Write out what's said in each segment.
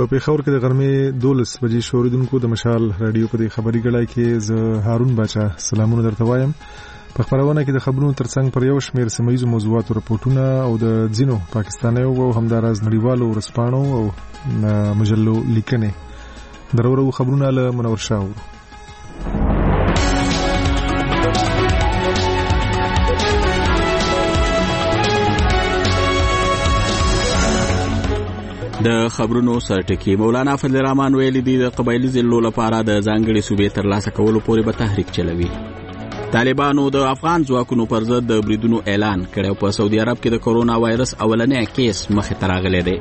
په پیښور کې د غرمې 12 بجې شوریدونکو د مشال رادیو په خبري ګړای کې زه هارون باچا سلامونه درته وایم. په خبرونه کې د خبرونو ترڅنګ پر یو شمېر سیمه‌ییزو موضوعاتو راپورټونه او د ځینو پاکستانیو او همداراز نړیوالو ورځپاڼو او مجلو لیکنې درورو خبرونه له منور شاه. د خبرونو سرټکی مولانا فضل الرحمن ویلي دي د قبایلی ضلعو لپاره د ځانګړي صوبې ترلاسه کولو پورې به تحریک چلوي. طالبانو د افغان ځواکونو پر ضد د بریدونو اعلان کړی. په سعودي عرب کې د کرونا وایرس اولنی کیس مخې ته راغلی دی.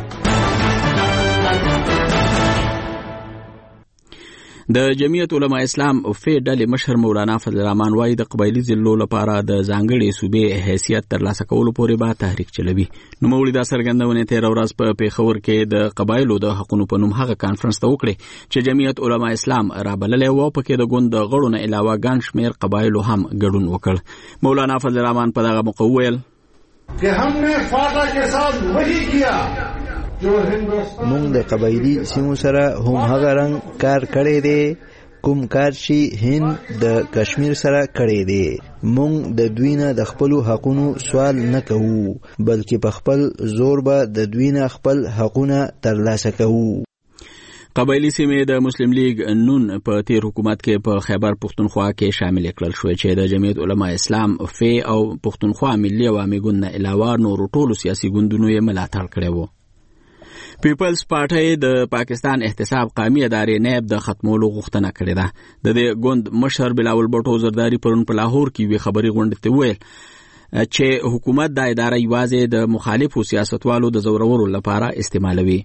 د جمعیت علماء اسلام فی ډلې مشر مولانا فضل الرحمن وايي د قبایلی ضلعو لپاره د ځانګړي صوبې حیثیت ترلاسه کولو پورې به تحریک چلوي. نوموړي دا څرګندونه تېره ورځ په پیښور کې د قبایلو د حقونو په نوم هغه کانفرنس ته وکړي چې جمعیت علماء اسلام رابللی و. پکې د ګوند د غړو نه علاوه ګڼ شمېر قبایلو هم ګډون وکړ. مولانا فضل الرحمن په دغه موقع وویل کہ ہم نے فاٹا کے ساتھ وہی کیا مونږ د قبایلی سیمو سره هم هغه رنګ کار کړی دی کوم کار چې هند د کشمیر سره کړی دی. مونږ د دوی نه د خپلو حقونو سوال نه کوو بلکې په خپل زور به د دوی نه خپل حقونه ترلاسه کوو. قبایلی سیمې د مسلم لیگ نون په تیر حکومت کې په خیبر پختونخوا کې شامل کړل شوې چې د جمعیت علماء اسلام فی او پختونخوا ملي عوامي ګوند نه علاوه نورو ټولو سیاسي ګوندونو یې ملاتړ کړی و. پیپلز پارټي د پاکستان احتساب قومي ادارې نیب د ختمولو غوښتنه کړې ده. د دې ګوند مشر بلاول بټو زرداری پرون په لاهور کې وی خبري غونډه ته ویل چې حکومت د ادارې یوازې د مخالفو سیاستوالو د زورورو لپاره استعمالوي.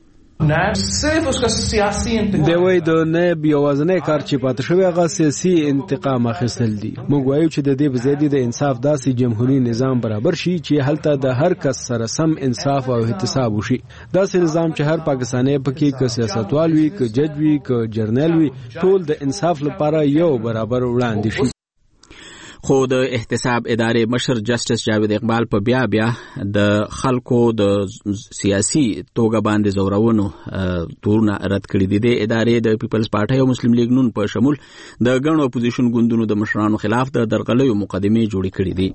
دی وای د نیب یوازنی کار چې پاتې شوی هغه سیاسي انتقام اخیستل دي. موږ وایو چې د دې بزیدي د انصاف داسې جمهوریت نظام برابر شي چې هلته د هر کس سره سم انصاف او احتساب وشي. داسې نظام چې هر پاکستانی پکې که سیاستوال وي که جج وي که جرنیل وي ټول د انصاف لپاره یو برابر وړاندې شي. خو د احتساب ادارې مشر جسټس جاوید اقبال په بیا د خلکو د سیاسي توګه باندې زورونو تورونه رد کړي دي. د ادارې د پیپلز پارټي او مسلم لیگ نون په شمول د ګڼو اپوزیشن ګوندونو د مشرانو خلاف د درغلیو مقدمې جوړې کړي دي.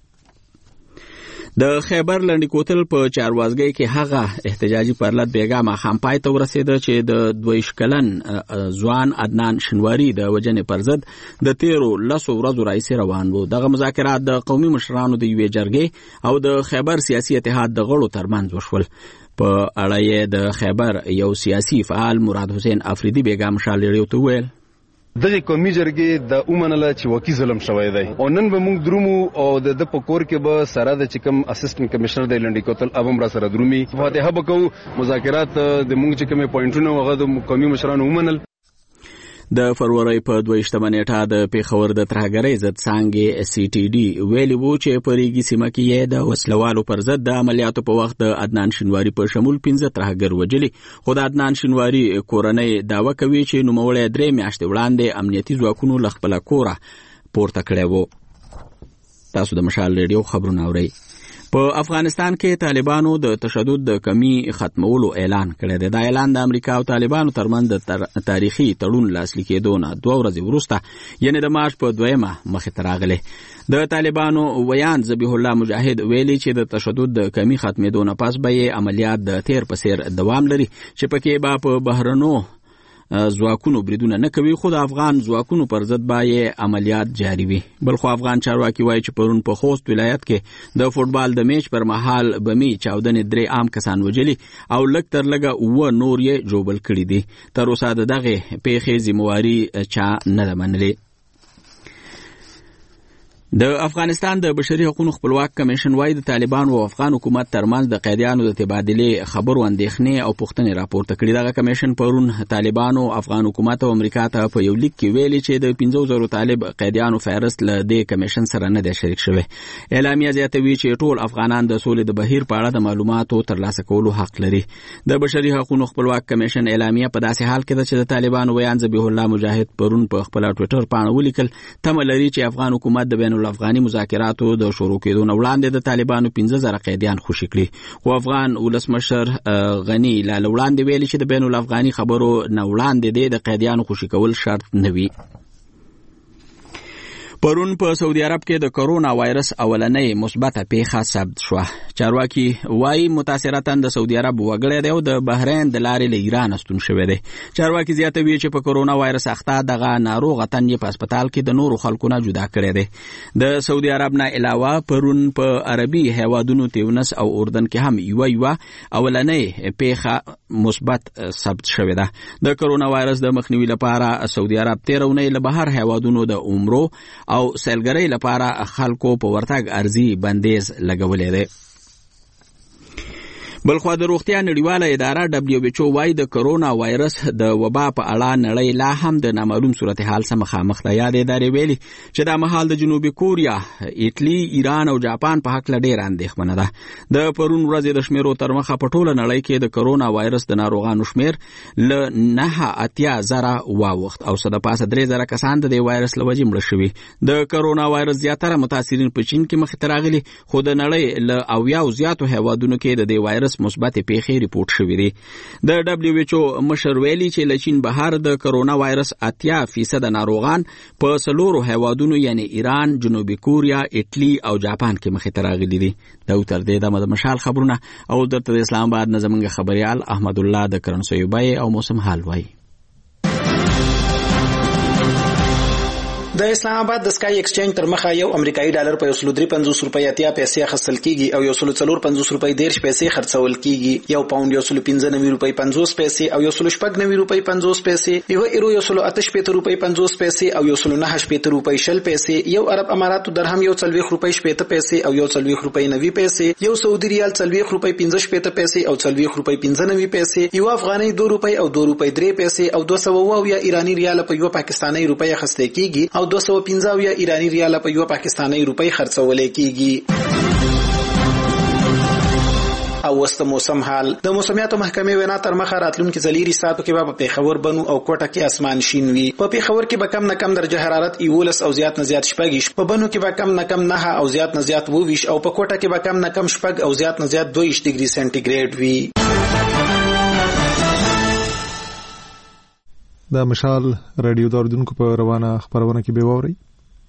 د خیبر لنډی کوتل په چاروازګۍ کې هغه احتجاجي پرلط بیګا ماښام پای ته ورسېده چې د 22 کلن ځوان عدنان شنواري د وجنې پر ضد د تیرو 10 ورځو راهیسې روان و. دغه مذاکرات د قومي مشرانو د یوې جرګې او د خیبر سیاسي اتحاد د غړو ترمنځ وشول. په اړه یې د خیبر یو سیاسي فعال مراد حسین افریدي بیګا مشال ریډیو ته ویل دغه قومي جرګې د اومنله چې وکی ظلم شوی دی او نن به موږ درومو او د پکور کې به سره د چکم اسسټنټ کمشنر د لنډی کوتل ابم را سره درومي فاتحه وکاو مذاکرات د موږ چې کومه پوینټونه وغه د قومي مشرانو اومنل. د فروری په 22 نیټه د پیښور د ترهګرۍ ضد څانګې سی ټي ډي ویلي وو چې په ریګي سیمه کې د وسلوالو پر ضد د عملیاتو په وخت د عدنان شنواري په شمول 15 ترهګر وجلي. خو د عدنان شنواري کورنۍ دعوه کوي چې نوموړی 3 میاشتې وړاندې امنیتي ځواکونو له خپله کوره پورته کړی و. تاسو د مشال ریډیو خبرونه اورئ. په افغانستان کې طالبانو د تشدد د کمی ختمولو اعلان کړی دی. دا اعلان د امریکا او طالبانو ترمنځ د تاریخي تړون لاسلیک کېدو نه 2 ورځې وروسته یعنی د مارچ په 2 مخې ته راغلی. د طالبانو ویان ذبیح الله مجاهد ویلي چې د تشدد د کمی ختمېدو نه پس به یې عملیات د تیر په څیر دوام لري چې پکې به په بهرنو ځواکونو بریدونه نه کوي خو د افغان ځواکونو پر ضد به یې عملیات جاري وي. بل خو افغان چارواکي وایي چې پرون په خوست ولایت کې د فوټبال د میچ پر مهال بمي چاودنې 3 عام کسان وجلي او لږ تر لږه 9 نور یې جوبل کړي دي. تر اوسه د دغه پیښې ذمہواري چا نه ده منلې. د افغانستان د بشري حقوقو خپلواک کمیشن وايي د طالبان او افغان حکومت ترمنځ د قیدیانو د تبادلې خبرو اندېښنې او پوښتنې راپورته کړي. دغه کمیشن پرون طالبان او افغان حکومت او امریکا ته په یو لیک کې ویلي چې د 15,000 طالب قیدیانو فهرست له دې کمیشن سره نه دی شریک شوی. اعلامیه زیاتوي چې ټول افغانان د سولې د بهیر په اړه د معلوماتو ترلاسه کولو حق لري. د بشري حقوقو خپلواک کمیشن اعلامیه په داسې حال کې ده چې د طالبانو ویان ذبیح الله مجاهد پرون په خپل ټوئیټر باندې ولیکل تمه لري چې افغان حکومت د بین الافغاني مذاکراتو د شروع کېدو نه وړاندې د طالبانو 15000 قیدیان خوشي کړي خو افغان ولسمشر غنی لا وړاندې ویلي چې د بین الافغاني خبرو نه وړاندې د قیدیانو خوشي کول شرط نه وي. پرون په سعودي عرب کې د کرونا وایرس اولنۍ مثبته پیښه ثبت شوه. چارواکي وايي متاثرتا د سعودي عرب وګړی دی او د بحرین د لارې له ایران ستون شوی دی. چارواکي زیاتوي چې په کرونا وایرس اخته دغه ناروغه تن په هسپتال کې د نورو خلکو نه جدا کړی دی. د سعودي عرب نه علاوه پرون په عربي هیوادونو تیونس او اردن کې هم یو اولنۍ پیښه مثبت ثبت شوی ده. د کرونا وایرس د مخنیوي لپاره سعودي عرب 13 اونۍ له بهر هیوادونو د عمرو او سیلګرۍ لپاره خلکو په ورتګ ارزي بندیز لګولې ده. بلخوا د روغتیا نړیواله اداره WHO وايي د کرونا وایرس د وبا په اړه نړۍ لا هم د نامعلوم صورتحال سره مخامخ ده. یاد ادارې ویلي چې د مهال د جنوبي کوریا، ایټلی، ایران او جاپان په حق لډیر اندېښمنه ده. د پرون ورځې د شمیرو تر مخه په ټوله نړۍ کې د کرونا وایرس د ناروغانو شمیر ل 9.0 واوښت او صد پاسه 3000 کسان د دې وایرس له وجې مړه شوي. د کرونا وایرس زیاتره متاثرین په چین کې مخې ته راغلي خو د نړۍ له 80 زیاتو هیوادونو کې د دې وایرس مثبت پیښې ریپورت شوې دي. د WHO مشر ویلي چې له چین بهر د کرونا وایرس 80% ناروغان په 4 هیوادونو یعنی ایران، جنوبي کوریا، ایټلی او جاپان کې مخې ته راغلي دي. دا تر دې د مشال خبرونه او د اسلام آباد نظمنګ خبريال احمد الله د کرنسویبای او موسم حال وای. د اسلام آباد د سکای ایکسچینج تر مخه یو امریکایي ډالر په 153 روپۍ اتیا پیسې اخیستل کیږي او 145 روپۍ 10 پیسې خرڅول کیږي. یو پاوند 195 روپۍ 50 پیسې او 190 روپۍ 50 پیسې، یو ایرو 188 روپۍ 50 پیسې او 189 روپۍ 10 پیسې، یو عرب اماراتو درهم 40 روپۍ 70 پیسې او 40 روپۍ 90 پیسې، یو سعودي ریال 40 روپۍ 15 پیسې او 40 روپۍ 95 پیسې، یو افغاني 2 روپۍ او 2 روپۍ 3 پیسې او 200 یا ایرانی ریال په یو پاکستانی روپۍ اخیستل کیږي او 215 یا ایرانی ریال په یو پاکستانی روپۍ خرڅول کیږي. او وست موسم حال د موسمیاتو محکمې وینا تر مخه راتلونکي ځلیری ساتو کې په پیښور بنو او کوټه کې اسمان شین وي. په پیښور کې به کم نه کم درجه حرارت 11 او زیات نه زیات 8، په بنو کې به کم نه کم 9 او زیات نه زیات 22 او په کوټه کې به کم نه کم 8 او زیات نه زیات 22 ډیګري سنټیګریډ وي. دا مشال رادیو داردونکو په روانه خبرونه کې به ووري.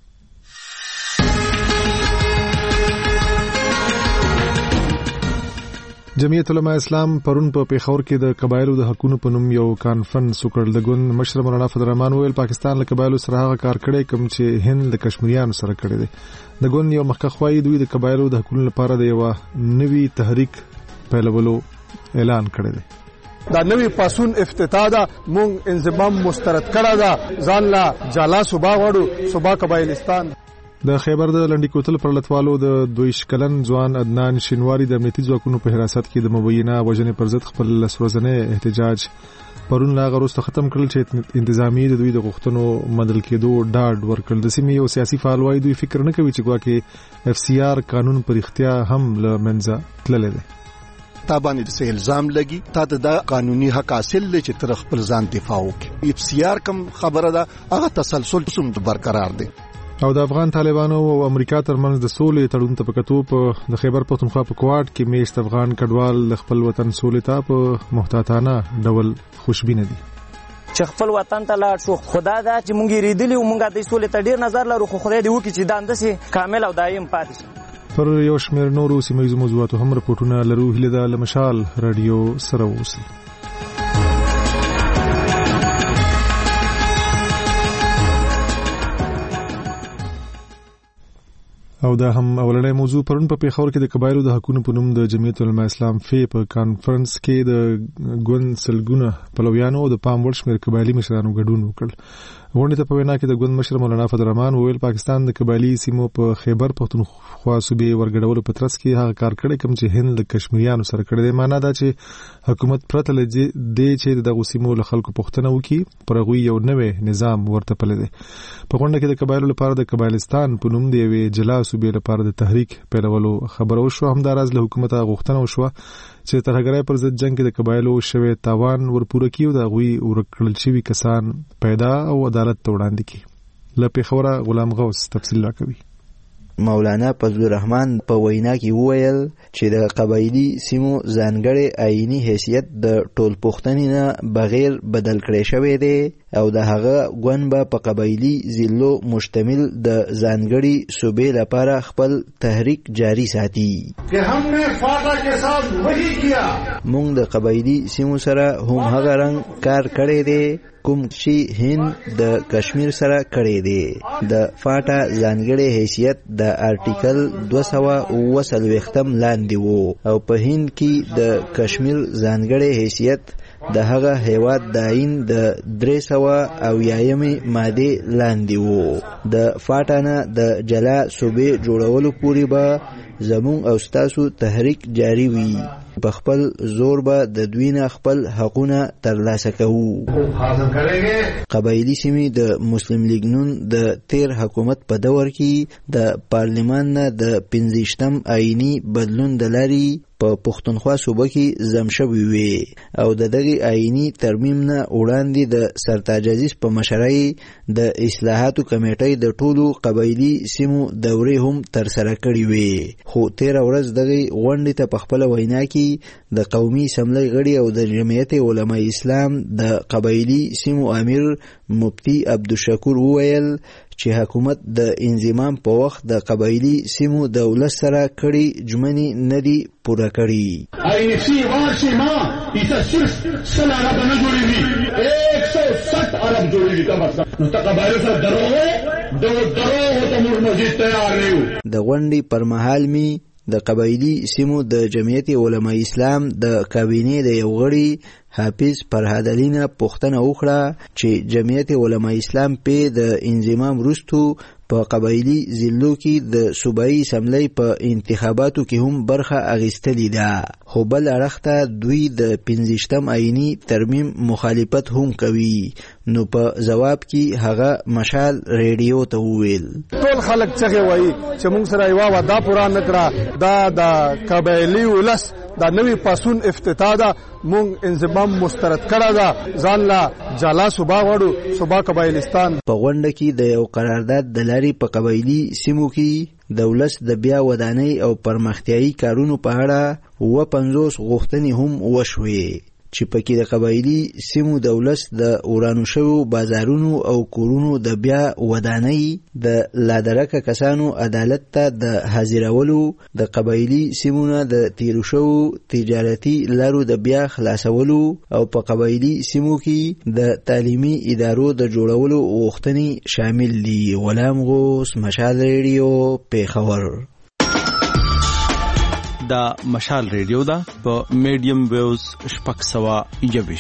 جمعیت علماء اسلام پرون په پیښور کې د قبایلو د حقوقو په نوم یو کانفرنس وکړ. د ګوند مشر مولانا فضل الرحمن ویل پاکستان له قبایلو سره هغه کار کړی کوم چې هند د کشمیریانو سره کړی دی. د ګوند یو مخکخوي دوی د قبایلو د حقوقو لپاره د یو نوي تحریک پیلولو اعلان کړی دی. دا نوی پاسون افتتاح دا مونږ انضمام مسترد کړه دا ځان لا جالا صوبا وړو صوبا قبایلستان. د خیبر د لنډی کوتل پر لټوالو د 22 کلن ځوان عدنان شینواری د امنیتي ځواکونو په حراست کې د مبینه وژنې پر ضد خپل لسورځنې احتجاج پرون لا غروسته ختم کړل چې انتظامی د دوی د غوښتنو مدل کېدو ډاډ ورکړل. د سیمې یو سیاسي فعال وایي دوی فکر نه کوي چې ګواکې FCR قانون پر اختیار هم لمنځه تللی دی. تابانه د الزام لګي تا د قانوني حق حاصل لې چې تر خپل ځان دفاع وکړي. FCR کوم خبره ده هغه تسلسل سم برقرار دی. او د افغان طالبانو او امریکا ترمنځ د سولې تړون ته په کتو په د خیبر پختونخوا په کوټ کې میشت افغان کډوال خپل وطن سولې ته په محتاطانه ډول خوشبینه دي. چې خپل وطن ته لاړ شو خدا دا چې مونږ ریدلی او مونږ د سولې ته ډیر نظر لرو خو خدای دې وکړي چې دا اندسه کامل او دایم پاتې شي. پر یو شمېر نورو سیمه‌ییزو موضوعاتو هم رپورټونه لرو. هیله ده له مشال رادیو سره اوسئ. او دا هم اولنې موضوع پرون په پیښور کې د قبایلو د حقوقو په نوم د جمعیت علماء اسلام په کانفرنس کې د ګوند سلګونه پلویانو او د پام وړ شمېر قبایلی مشرانو ګډون وکړ. غونډې ته په وینا کې د ګوند مشر مولانا فضل الرحمن ویل پاکستان د قبایلی سیمو په خیبر پختونخوا صوبې ورګډولو په ترڅ کې هغه کار کړی کوم چې هند د کشمیریانو سره کړی دی. معنا دا چې حکومت پرته لدې چې دغه سیمو له خلکو پوښتنه وکړي پر هغوی یو نوې نظام ورته پلی دی. په غونډه کې د قبایلو لپاره د قبایلستان په نوم د یوې جلا صوبې لپاره د تحریک پیلولو خبره وشوه. همداراز له حکومت غوښتنه وشوه چې ترهګرۍ پر ضد جنگ کې د قبایلو شوی تاوان ورپوره کړي او د هغوی ورکړل شوي کسان پیدا او عدالت ته وړاندې کړي. له پیښوره غلام غوث تفصیل راکوي. مولانا فضل الرحمن په وینا کې وویل چې د قبایلی سیمو ځانګړی آئینی حیثیت د ټولپوښتنې نه بغیر بدل کړی شوی دی او د هغه ګوند به په قبایلی ضلعو مشتمل د ځانګړي صوبې لپاره خپل تحریک جاری ساتي. موږ د قبایلی سیمو سره هم هغه رنګ کار کړی دی کوم چې هند د کشمیر سره کړی دی. د فاټا ځانګړی حیثیت د آرټیکل 240 لاندې وو او په هند کې د کشمیر ځانګړی حیثیت د هغه هیواد د آئین د 300 ماده لاندې وو. د فاټا نه د جلا صوبې جوړولو پورې به زمون او ستاسو تحریک جاری وي. په خپل زور به د دوی نه خپل حقونه ترلاسه کوو. قبایلی سیمې د مسلم لیگ نون د تیر حکومت په دور کې د پارلیمان نه د 15م آئینی بدلون د لاري په پښتونخوا صوبه کې زم شوی وي او د دغه آئینی ترمیم نه وړاندې د سرتاج عزیز په مشرۍ د اصلاحاتو کمیټې د ټولو قبایلی سیمو دورې هم تر سره کړې وي. خو تیر ورځ دغه غونډې ته په خپل وینا کې د قومي اسمبلی غړي او د جمعیت علماء اسلام د قبایلی سیمو امیر مفتی عبدالشکور وویل چې حکومت د انضمام په وخت د قبایلی سیمو دولت سره کړي ژمنې نه دي پوره کړي. آئینسی وارشي ما ایسا صرف 100 ارب نه جوړیږي 160 ارب جوړیږي کا مطلب نو تقبایل سره درو ته موږ مزید تیار یو. د غونډې پر مهال می د قبایلی سیمو د جمعیت علماء اسلام د کابینې د یو غړي حافظ فرهاد علي نه پوښتنه وکړه چې جمعیت علماء اسلام په د انضمام وروسته په قبایلی ضلعو کې د صوبایي اسمبلی په انتخاباتو کې هم برخه اخیستلې ده. خو بل اړخ ته دوی د 15م آئینی ترمیم مخالفت هم کوي. نو په جواب کې هغه مشال ریډیو ته وویل ټول خلک څنګه وایي چې موږ سره یو وعده پوره نکړه دا د قبایلی ولس دا نوی پاسون افتتاح ده مونږ انضمام مسترد کړه ده ځان لا جلا صوبا وړو صوبا قبایلستان. په غونډه کې د یو قرارداد د لاري په قبایلی سیمو کې د ولس د بیا ودانۍ او پرمختیایي کارونو په اړه 50 غوښتنې هم وشوې چې پکې د قبایلی سیمو د ولس د ورانو شوو بازارونو او کورونو د بیا ودانۍ د لادرکه کسانو عدالت ته د حاضرولو د قبایلی سیمو نه د تیرو شوو تجارتي لارو د بیا خلاصولو او په قبایلی سیمو کې د تعلیمي ادارو د جوړولو غوښتنې شامل دي. غلام غوث، مشال ریډیو، پیښور. دا مشال ریډیو دا په میډیم ویوز 621.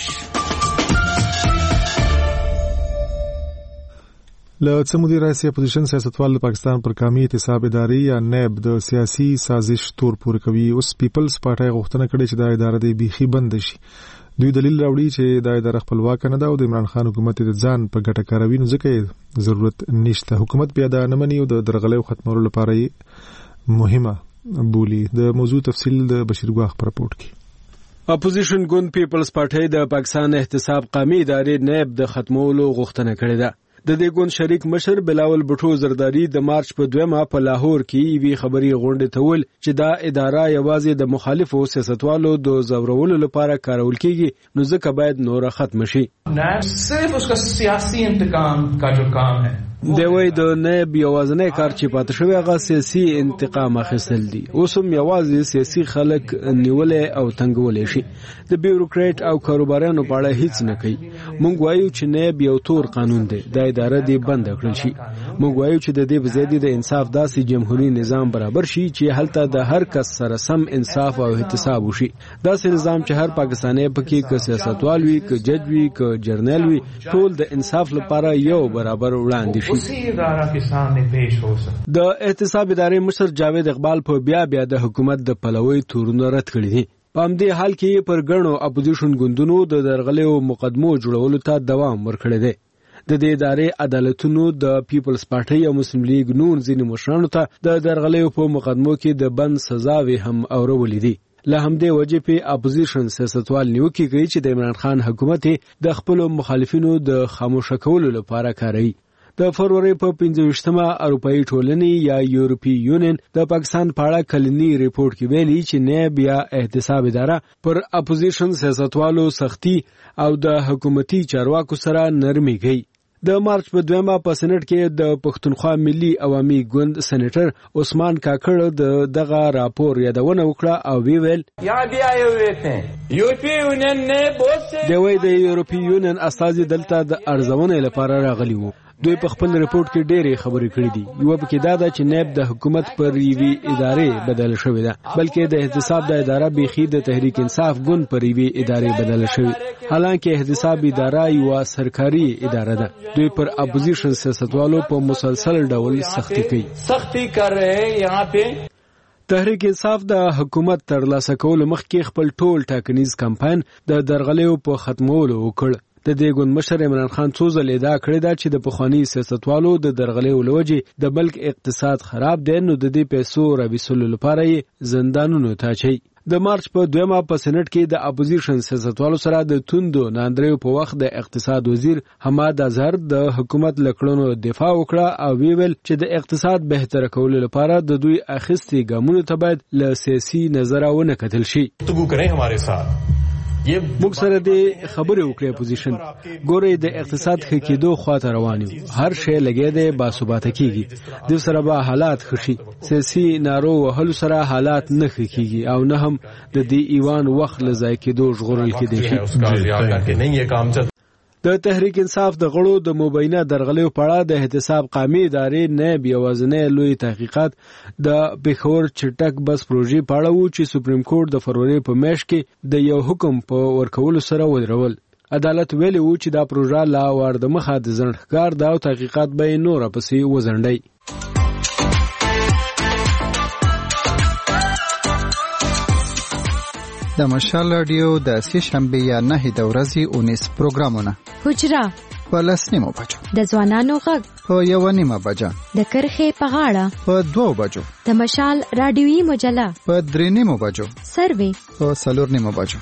له سمودي رئیس اپوزیشن سیاستوال د پاکستان پر قومي احتساب ادارې یا نیب د سیاسي سازش تور پورې کوي. اوس پیپلز پارټي غوښتنه کړې چې دا اداره د بیخي بند شي. دوی دلیل راوړي چې دا اداره خپلواک نه ده او د عمران خان حکومت د ځان په ګټه کاروي نو ځکه ضرورت نشته. حکومت بیا دا نه مني او د درغلۍ ختمولو لپاره مهمه بولی. د موضوع تفصیل د بشیر ګواخ پر رپورټ کې. اپوزیشن ګوند پیپلز پارټي د پاکستان احتساب قومي ادارې نیب د ختمولو غوښتنه کړې ده. د دې ګوند شریک مشر بلاول بټو زرداری د مارچ په 2 په لاهور کې وی خبري غونډه تول چې دا اداره یوازې د مخالفو سیاستوالو د زورولو لپاره کارول کیږي نو ځکه باید نور ختم شي. نه صرف اس کا سیاسی انتقام کا جو کام ہے دی وای د نیب یوازنی کار چې پاتې شوی هغه سیاسي انتقام اخیستل دي. اوس هم یوازې سیاسي خلک نیولې او تنګولې شي. د بیوروکرات او کاروبارانو په اړه هیڅ نه کوي. موږ وایو چې نیب یو تور قانون دی. د اداره دی بند کړل شي. موږ وایو چې د دې بزیدي د انصاف داسې جمهوریت نظام برابر شي چې هلته د هر کس سره سم انصاف او احتساب وشي. داسې نظام چې هر پاکستانی پکې ک سیاستوال وي ک جج وي ک جرنیل وي ټول د انصاف لپاره یو برابر وړاندې شي. اسی اداره کې سامنے پیش هو سکتا. د احتساب ادارې مشر جاوید اقبال په بیا د حکومت د پلوي تورونه رد کړی دي. په همدې حال کې پر ګڼو اپوزیشن ګوندونو د درغلېو مقدمو جوړولو ته دوام ورکړی دی. د دې ادارې عدالتونو د پیپلز پارټي او مسلم لیگ نون ځینې مشرانو ته د درغلېو په مقدمو کې د بند سزاوي هم اورولې دي. له همدې وجې په اپوزیشن سیاستوال نیوکه کوي چې د عمران خان حکومت د خپل مخالفینو د خاموشه کولو لپاره کاروي. د فروری په 25مه اروپאי ټولنې یا یورپی یونین د پاکستان په اړه کلنی ریپورت کې ویلي چې نیب یا احتساب اداره پر اپوزیشن سیاستوالو سختی او د حکومتي چارواکو سره نرمي کوي. د مارچ په 2مه په سېنات کې د پښتونخوا ملي عوامي ګوند سېنیټر عثمان کاکړ دغه راپور یادونه وکړه او ویل یاد آئے ہوئے تھے یورپی یونین نے بہت سے د یورپی یونین استازي دلته د ارزونې لپاره راغلي وو. دوی په خپل ریپورت کې ډېرې خبرې کړې دي. یو پکې دا ده چې نیب د حکومت پر یوې ادارې بدل شوې ده، بلکې د احتساب د اداره بیخي د تحریک انصاف ګوند پر یوې ادارې بدل شوې، حالانکه احتساب اداره یو سرکاري اداره ده. دوی پر اپوزیشن سیاستوالو په مسلسل ډول سختی کر رہے ہیں. یہاں پہ تحریک انصاف د حکومت ترلاسه کولو مخکې خپل ټول ټاکنیز کمپاین د درغلیو په ختمولو وکړ. د دې ګوند مشر عمران خان څو ځله ادعا کړې ده چې د پخواني سیاستوالو د درغلیو له وجې د ملک اقتصاد خراب دی، نو د دې پیسو راویستلو لپاره یې زندانونو ته اچوي. د مارچ په 2مه په سېنات کې د اپوزیشن سیاستوالو سره د توندو ناندریو په وخت د اقتصاد وزیر حماد اظهر د حکومت له کړنو دفاع وکړه او ویل چې د اقتصاد بهتر کولو لپاره د دوی اخیستي ګامونو ته باید له سیاسي نظره ونه کتل شي. گفتگو کریں ہمارے ساتھ. موږ سره د خبرې وکړې اپوزیشن ګورې د اقتصاد ښه کېدو خواته روان یو، هر شی لګیا دی باثباته کېږي، د سره به حالات ښه شي. سیاسي نارو وهلو سره حالات نه ښه کېږي او نه هم د دې ایوان وخت له ضایع کېدو ژغورل کېدی شي. د تحریک انصاف د غړو د مبینه درغلیو په اړه د احتساب قومي ادارې نیب یوازینی لوی تحقیقات د پېښور چټک بس پروژې په اړه وو چې سپریم کورټ د فروری په میاشت کې د یو حکم په ورکولو سره ودرول. عدالت ویلي وو چې دا پروژه لا وار د مخه د ځنډ ښکار ده او تحقیقات به یې نوره پسې وځنډي. د مشال رادیو د سې شنبه یا 9 د ورځې 19 پروګرامونه: حجره په 10 بجو، د ځوانانو غږ په 1 بجه، د کرخې په غاړه په 2 بجو، د مشال رادیوي مجله په 3 بجو، سروي په 4 بجو.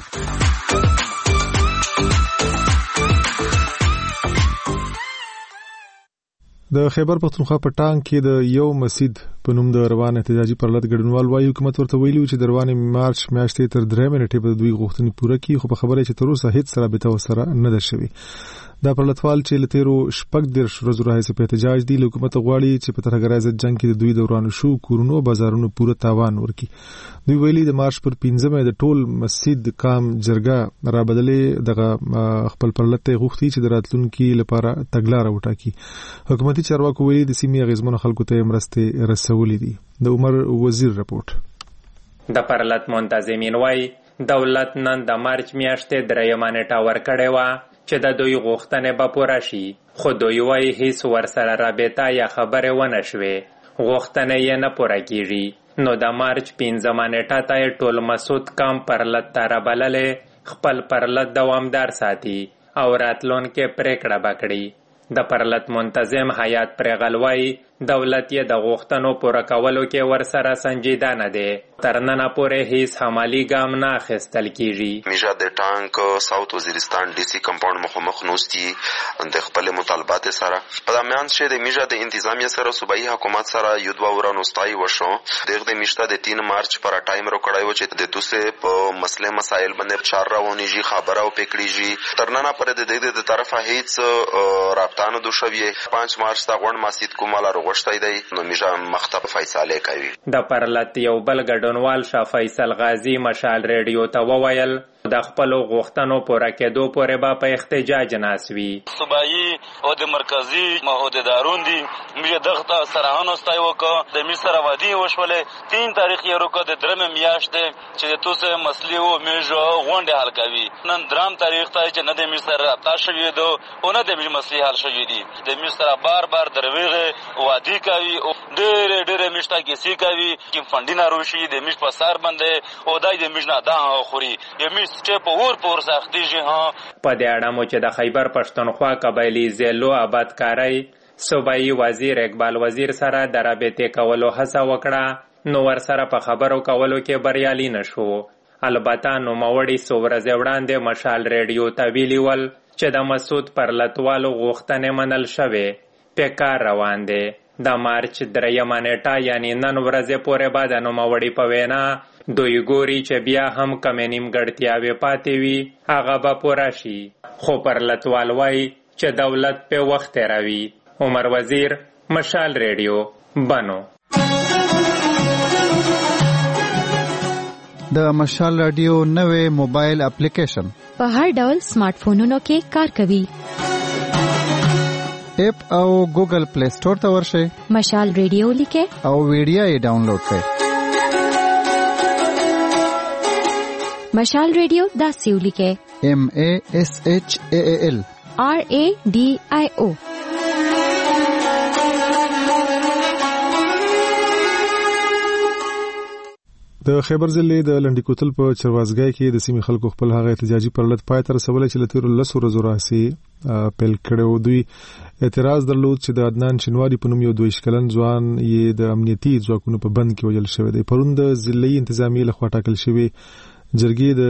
د خیبر پختونخوا په ټانګ کې د یو مسجد په نوم د روان احتجاجي پرلط ګډونوال وايي حکومت ورته ویلي چې د روان مارچ میاشتې تر 3 منټې په دوی غوښتنې پوره کړي، خو په خبره چې تر اوسه هیڅ رابطه ورسره نه ده شوې. دا پرلطوال چې له تیرو 14 ورځو راهیسې په احتجاج دي، له حکومت غواړي چې په ترهګرۍ ضد جنګ کې د دوی د ورانو شو کورونو بازارونو پوره تاوان ورکړي. دوی ویلي د مارچ پر 15مه د ټول مسجد کام جرګه را بدلې دغه خپل پرلط غوښتي چې د راتلونکي لپاره تګلاره وټاکي. حکومتي چارواکو ویلي د سیمې غیزمنو خلکو ته مرستې رسولې دي. د عمر وزیر رپورت. د پرلط منتظمین وایي دولت نن د مارچ میاشتې 3 نیټه ورکړې وه چې د دوی غوښتنې به پوره شي، خو دوی وایي هیڅ ورسره رابطه یا خبرې ونه شوې، غوښتنې یې نه پوره کیږي. نو د مارچ 15 نیټه ته یې ټول مسعود کام پرلط ته رابللې خپل پرلط دوامدار ساتي او راتلونکې پریکړه به کړي. د پرلط منتظم حیات پرغل وایي دولت یې د غوښتنو پوره کولو کې ورسره سنجیده نه دی. تر ننه پورې هیڅ عملي ګام نه اخیستل کیږي. میژه د ټانک ساوث وزیرستان ډي سي کمپاوند مخامخ نوستي د خپل مطالبات سره په دمیان چې د میژه د انتظامیه سره صوبایي حکومت سره یو دوه ورانوستای وشو. دغه میشته د 3 مارچ پر ټایم رو کړای و چې د توسه په مسله مسائل باندې چار راونیږي خبره او پکړيږي. تر ننه پر د دې د طرفه هیڅ رابطانه دوشوي. 5 مارچ ته غون مسجد کوماله غوښتای دی نو میژه مخته فیصله کوي. د پرلط یو بل ګډونوال شاه فیصل غازی مشال ریډیو ته وویل د خپل غوښتنو پوره کېدو پورې به په احتجاج ناسوي. صوبایي او د مرکزی عہدیدارون دي میژه دغه سره هنوستای وکړه د می سره وادي وشولې 3 تاریخ یې روکه د درمه میاشتې چې د توسه مسلې او میژه غونډه حل کوي. نن درام تاریخ ته چې نه د می سره رابطه شوې دو او نه د می مسلې حل شوې دي. د می سره بار بار درويغه وادي کوي او ډېر میشته کیسې کوي چې فندینه روشي د میش په سر باندې او دای د میش نه دا خوري یمي چې په اور سختيږي. په دې اړه مو چې د خیبر پښتونخوا قبایلی ضلعو آبادکارۍ صوبایي وزیر اقبال وزیر سره د رابطې کولو هڅه وکړه نو ورسره په خبرو کولو کې بریالي نشو. البته نوموړي څو ورځې وړاندې مشال ریډیو ته ویلي ول چې د مسعود پرلطوالو غوښتنې منل شوې. په کار روان دی. د مارچ 3 نیټه یعنی نن ورځې پورې به د نوموړي په وینا دوی ګوري چې بیا هم کمې نیمګړتیاوې پاتې وي هغه به پوره شي، خو پرلتوال وایي چې دولت په وخت تېروي. عمر وزیر، مشال ریډیو، بنو. د مشال رادیو نوې موبایل اپلیکیشن په هر ډول سمارټ فونونو کې کار کوي. اپ او ګوګل پلی سٹور ته ورشئ، مشال ریډیو لیکئ او ویډیو یې ډاونلوډ کړئ. مشال ریډیو داسې ولیکئ: MASHAAL RADIO. د خیبر ضلع د لنډی کوتل په چروازګای کې د سیمې خلکو خپل هغه احتجاجي پرلط پای ته رسولای چې لته 10 ورځې راځي پیل کړو. دوی اعتراض درلود چې د عدنان شینواری په نوم یو 22 کلن ځوان یې د امنیتي ځواکونو په بند کې وژل شوی دی. پرون د ضلعي انتظامیې لخوا ټاکل شوی جرګې د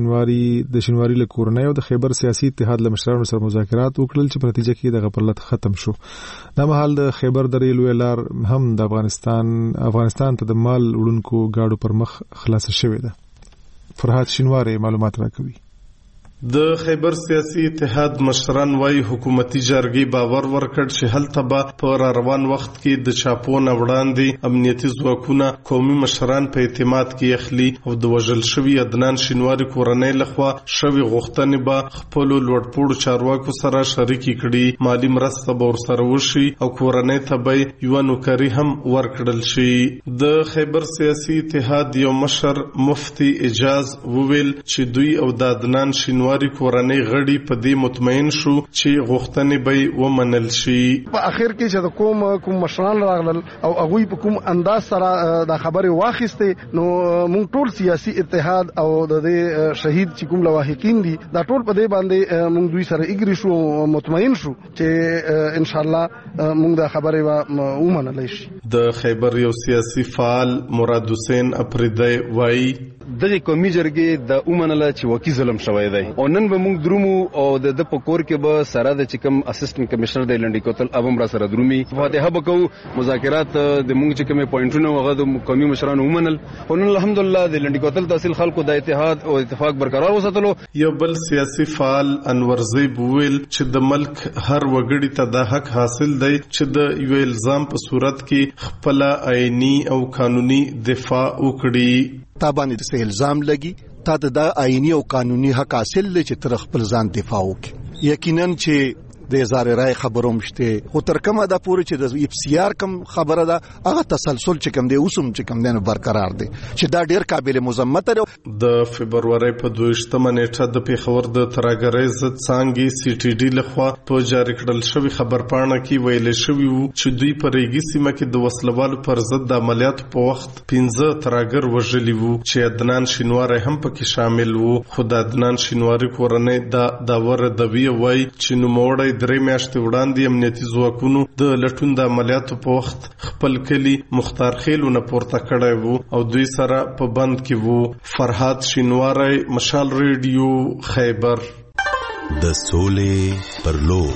شینواری له کورنۍ او د خیبر سیاسي اتحاد له مشرانو سره مذاکرات وکړل چې په نتیجه کې دغه پرلط ختم شو. دا مهال د خیبر درې لوی لار هم د افغانستان ته د مال وړونکو گاډو پر مخ خلاص شوې ده. فرحات شینواری معلومات راکوي. د خیبر سیاسي اتحاد مشران وايي حکومتي جرګې باور ورکړ چې هلته به په روان وخت کې د چاپونه وړاندې امنیتي ځواکونه قومي مشران په اعتماد کې اخلي او د وژل شوی عدنان شینواری کورنۍ لخوا شوی غوښتنې به خپل لوړپوړو چارواکو سره شریکي کړي، مالی مرسته به ورسره وشي او کورنۍ ته به یو نوکری هم ورکړل شي. د خیبر سیاسي اتحاد یو مشر مفتی اجاز وویل چې دوی او د عدنان شینواری کورنۍ غړي په دې مطمئن شو چې غوښتنې به ومنل شي. په اخر کې چې کوم مشران راغلل او هغه په کوم انداز سره د خبرې واخیسته، نو موږ ټول سیاسي اتحاد او د شهید چې کوم لواحقین دي دا ټول په دې باندې موږ دوی سره اګری شو، مطمئن شو چې ان شاء الله موږ د خبرې ومنل شي. د خیبر یو سیاسي فعال مراد حسین افریدی وایي دغه قومي جرګې د اومنله چې وکی ظلم شوی دی او نن به موږ درومو او د پکور کې به سره د چکم اسسټنټ کمشنر د لنډی کوتل ابم را سره درومي فاتحه بکو مذاکرات د موږ چې کومه پوینټونه وغه د قومي مشرانو اومنل او نن الحمدلله د لنډی کوتل تحصیل خلکو د اتحاد او اتفاق برقرار وساتلو. یو بل سیاسي فعال انور زیب ویل چې د ملک هر وګړي ته د حق حاصل دی چې د یو الزام په صورت کې خپل آئینی او قانوني دفاع وکړي. تا باندې څه الزام لګي، تا د آئینی او قانوني حق حاصل لې چې تر خپل ځان دفاع وکړي. یقینا چې د هزار رای خبروم شته خو تر کومه دا پوره چې د اف سی آر کم خبره ده هغه تسلسل چې کم دی اوسم چې کم دی برقرار دی چې دا ډیر قابل مذمت دی. د فبرवरी په 22 نیټه د پیښور د ترهګرۍ ضد څانګې سی ټي ډي لخوا په جاری کړل شوی خبرپاڼه کې ویل شوی وو چې دوی په ریګي سیمه کې د وسلوالو پر ضد د عملیاتو په وخت 15 ترهګر وژلي وو چې عدنان شینواری هم پکې شامل وو. خو د عدنان شینواری کورنۍ دا وردوی وای چې نوموړی 3 میاشتې وړاندې امنیتي ځواکونو د لټون د عملیاتو په وخت خپل کلی مختار خیلونه پورته کړی وو او دوی سره په بند کې وو. فرحات شینواری، مشال ریډیو، خیبر. د سولې پر لور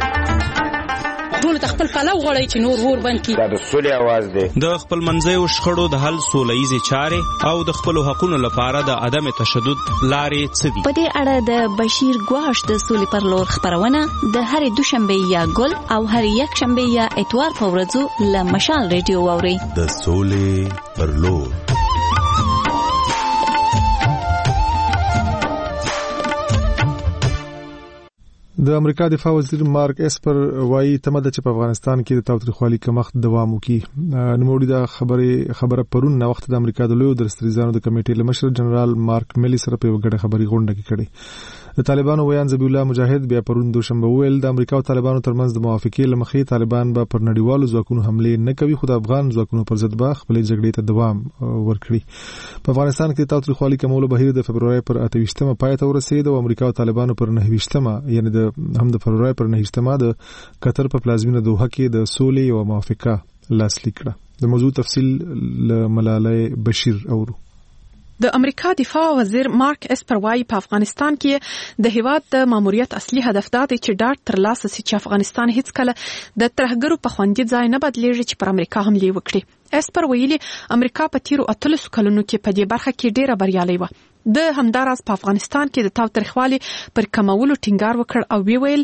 ټول خپل پلو غړی چې نور ور بند کی. دا د سولې आवाज دی. د خپل منځیو شخړو د حل سولهیزي چارې او د خپل حقوقو لپاره د عدم تشدد لارې څه دي. په دې اړه د بشیر ګواش د سولې پر لور خبرونه د هر دوشنبه یا ګل او هر یک شنبه یا اتوار په ورځو له مشال ریډیو اوري. د سولې پر لور. د امریکا دفاع وزیر مارک اسپر وايي تمه ده چې په افغانستان کې د تاوتریخوالي کمښت دوام وکړي. نوموړي دا خبره پرون نه وخت د امریکا د لوی درستریزانو د کمیټې له مشر جنرال مارک میلی سره په وګړه خبري غونډه کې کړې. د طالبانو ویان ذبیح الله مجاهد بیا پرون دوشنبه ویل د امریکا او طالبانو ترمنځ د موافقې لمخې طالبان به پر نړیوالو ځواکونو حمله نه کوي خو د افغان ځواکونو پر ضد به خپل جګړې ته دوام ورکړي. په افغانستان کې تاوتریخوالي کمولو بهیر د فبرवरी پر 28مه پای ته ورسېد او امریکا او طالبانو پر 29مه یعنی د فبرवरी پر 29مه د قطر په پلازمینه دوحه کې د سولې او موافقه لاسلیک کړه. د موضوع تفصیل له ملاله بشیر اورو. د امریکا دفاع وزیر مارک اسپر وايي په افغانستان کې د هیواد د ماموریت اصلي هدف دا دی چې ډاډ ترلاسه شي چې افغانستان هیڅ کله د ترهګرو په خوندي ځای نه بدلیږي چې پر امریکا حمله وکړي. اسپر ویلي امریکا په تیرو 13 کلونو کې په دې برخه کې ډیره بریالۍ و. د همداراز په افغانستان کې د تاوتریخوالي پر کمولو ټینګار وکړ او ویل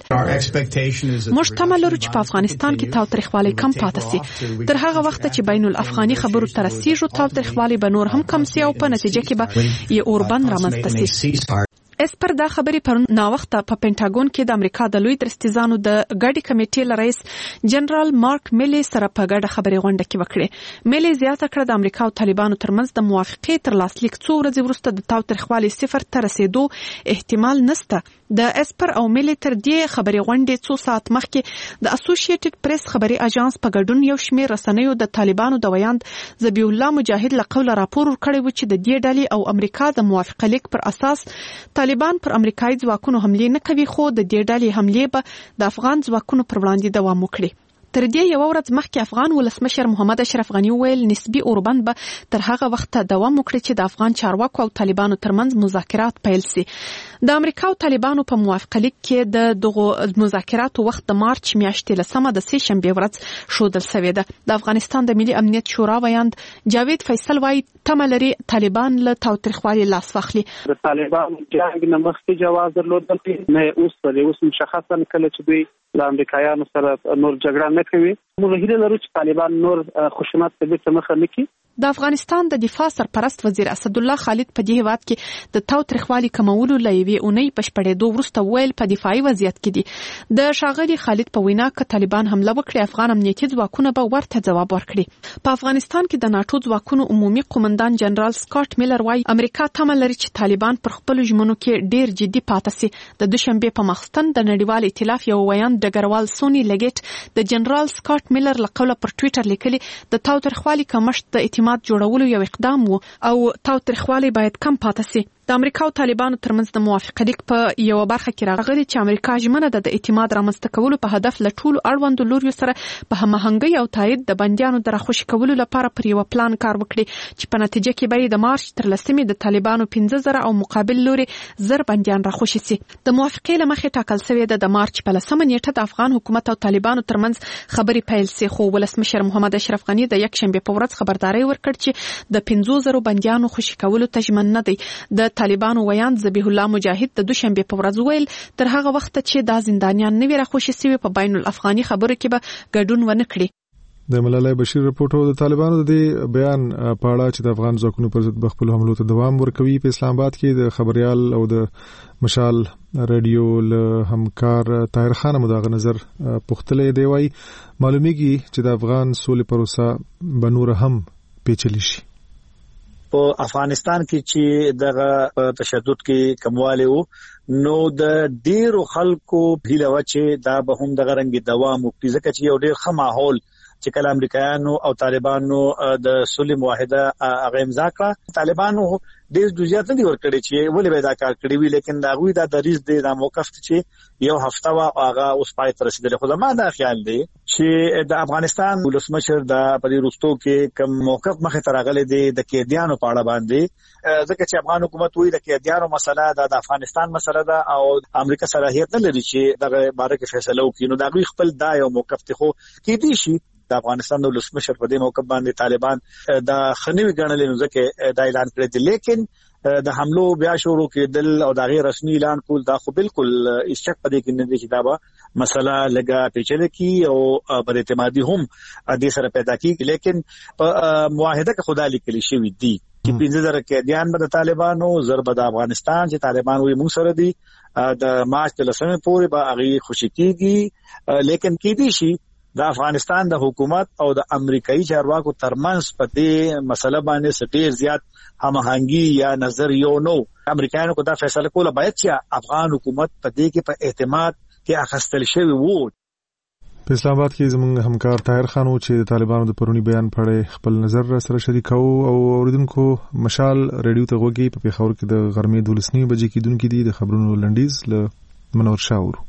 موږ تمه لرو چې په افغانستان کې تاوتریخوالي کم پاتې شي. تر هغه وخت چې بین الافغاني خبرو تر رسیږي تاوتریخوالي به نور هم کم شي او په نتیجه کې به یې اوربند رامنځته شي. اسپر دا خبرې پرون ناوخته په پینټاګون کې د امریکا د لوی درستیزانو د ګډي کمیټې لرئیس جنرال مارک میلی سره په ګډه خبرې غونډه کې وکړه. میلی زیاته کړه د امریکا او طالبانو ترمنځ د موافقې تر لاسلیک څو ورځې وروسته د تاوتریخوالي صفر ته رسیدو احتمال نشته. د اسپر او میلی تر دې خبرې غونډې څو ساعت مخکې د اسوسییټډ پریس خبري اژانس په ګډون یو شمېر رسنیو د طالبانو د ویاند ذبیح الله مجاهد له قوله راپور ورکړی و چې د دې ډلې او امریکا د موافقه لیک پر اساس طالبان پر امریکایي ځواکونو حمله نه کوي خو د دې ډلې حمله به د افغان ځواکونو پر وړاندې دوام وکړي. تر دې یو ورځ مخکې افغان ولسمشر محمد اشرف غنی ویل نسبی اوربند به تر هغه وخت دوام وکړي چې د افغان چارواکو او طالبانو ترمنځ مذاکرات پیل شي. د امریکا او طالبانو په موافقه لیک کې د دغه مذاکراتو وخت د مارچ میاشتې لسمه د سه شنبه ورځ ښودل شوی ده. د افغانستان د ملي امنیت شورا ویاند جاوید فیصل وايي تمه لري طالبان له تاوتریخوالي لاس واخلي. د طالبان جنگ نه مخکې جواز درلودل نه اوس مشخصا کله چې دوی د امریکایانو سره نور جګړه نه کوي. موږ هیله لرو چې طالبان نور خشونت ته بیرته مخه نه کړي. د افغانستان د دفاع سرپرست وزیر اسد الله خالد په دې هیواد کې د تاوتریخوالي کمولو لایوي اونۍ بشپړېدو وروسته ویل په دفاعي وضعیت کې دي. د ښاغلي خالد په وینا ک طالبان حمله وکړي افغان امنیتي ځواکونه به ورته ځواب ورکړي. په افغانستان کې د ناتو ځواکونو عمومي قومندان جنرال سکاټ میلر وايي امریکا تمه لري چې طالبان پر خپل ژمنو کې ډیر جدي پاتې شي. د دوشنبه په ماخستن د نړیوال ائتلاف یو ویاند ډګروال سونی لګیټ د جنرال سکاټ میلر له قوله پر ټویټر لیکلي د تاوتریخوالي کمښت د اعتماد جوړولو یو اقدام وو او تاوتریخوالي باید کم پاتې شي. د امریکا او طالبانو ترمنځ د موافقه لیک په یو برخه کې راغلي چې امریکا ژمنه ده د اعتماد رامنځته کولو په هدف له ټولو اړوندو لوريو سره په هماهنګۍ او تایید د بندیانو د راخوشي کولو لپاره پر یو پلان کار وکړي چې په نتیجه کې به د مارچ تر لسمې د طالبانو 15000 او مقابل لوري 1000 بندیان راخوشي شي. د موافقې لمخې ټاکل شوی د مارچ په لسمه نیټه د افغان حکومت او طالبانو ترمنځ خبرې پیل شي خو ولسمشر محمد اشرف غنی د یک شنبه په ورځ خبرداري ورکړ چې د 15000 بندیانو خوشي کولو ته ژمن نه دی. د طالبانو ویاند ذبیح الله مجاهد د دوشنبه په ورځ ویل تر هغه وخت چې دا زندانیان نه وي راخوشي شوي په بین الافغاني خبرو کې به ګډون ونه کړي. د ملالۍ بشیر رپورټ د طالبانو د بیان په اړه چې د افغان ځواکونو پر ضد خپل حملو ته دوام ورکوي په اسلام آباد کې د خبريال او د مشال رادیو له همکار طاهر خان مداغ نظر پختلې دی وای معلومیږي چې د افغان سولې پروسه بنور هم پیچلی شي. په افغانستان کې چې دغه تشدد کې کمواله وو نو د ډیرو خلکو هیله و چې دا به هم دغه رنګ دوام وکړي ځکه چې یو ډیر ښه ماحول چې کله امریکایانو او طالبانو د صلح معاهده هغه امضا کړه. طالبانو ډیر جزئیات نه دي ورکړي چې ولې به دا کار کړی وي لیکن دا غوي دا دریز دی دا موقف چې یو هفته وا هغه اوس پای تر رسیدلی. خو ما دا خیال دی چې د افغانستان ولسمشر د پدې روستو کې کوم موقف مخه ترغلې دی د قیدیانو په اړه باندې ځکه چې افغان حکومت وایي د قیدیانو مسله د افغانستان مسله ده او امریکا صلاحیت نه لري چې دغه باره کې فیصله وکړي. نو دا غوي خپل دا یو موقف ته خو کې دي شي د افغانستان د ولسمشر په دې موقف باندې طالبان د خنوي ګڼلې نو ځکه دا اعلان کړی دی لیکن د حملو بیا شروع کېدل او دا غیر رسمي اعلان کول دا خو بالکل هیڅ شک پدې کې نه دی چې دا به مسله لګا پیچلې کی او بر اعتمادي هم د سره پیدا کیږي. لیکن معاهده کې خدا لیکلی شوی دی چې 15000 قیدیان به د طالبانو ضرب د افغانستان چې طالبان وي موږ سره دي د مارچ د لسمې پورې به هغه خوشی کیږي. لیکن کې دي شي د افغانستان د حکومت او د امریکایي چارواکو ترمنځ په دې مسله باندې ډېر زیات هماهنګي یا نظر یو نو. امریکایانو کو دا فیصله کوله باید چې افغان حکومت په دې کې په اعتماد کې اخستل شوی وو. په اسلام آباد کې زموږ همکار طاهر خان چې د طالبانو د پرونی بیان په اړه خپل نظر سره شریکو او اوریدونکو مشال رادیو ته وګورئ. په پیښور کې د غرمې 12 بجې کې دونکو دي د خبرونو لنډیز له منور شاور.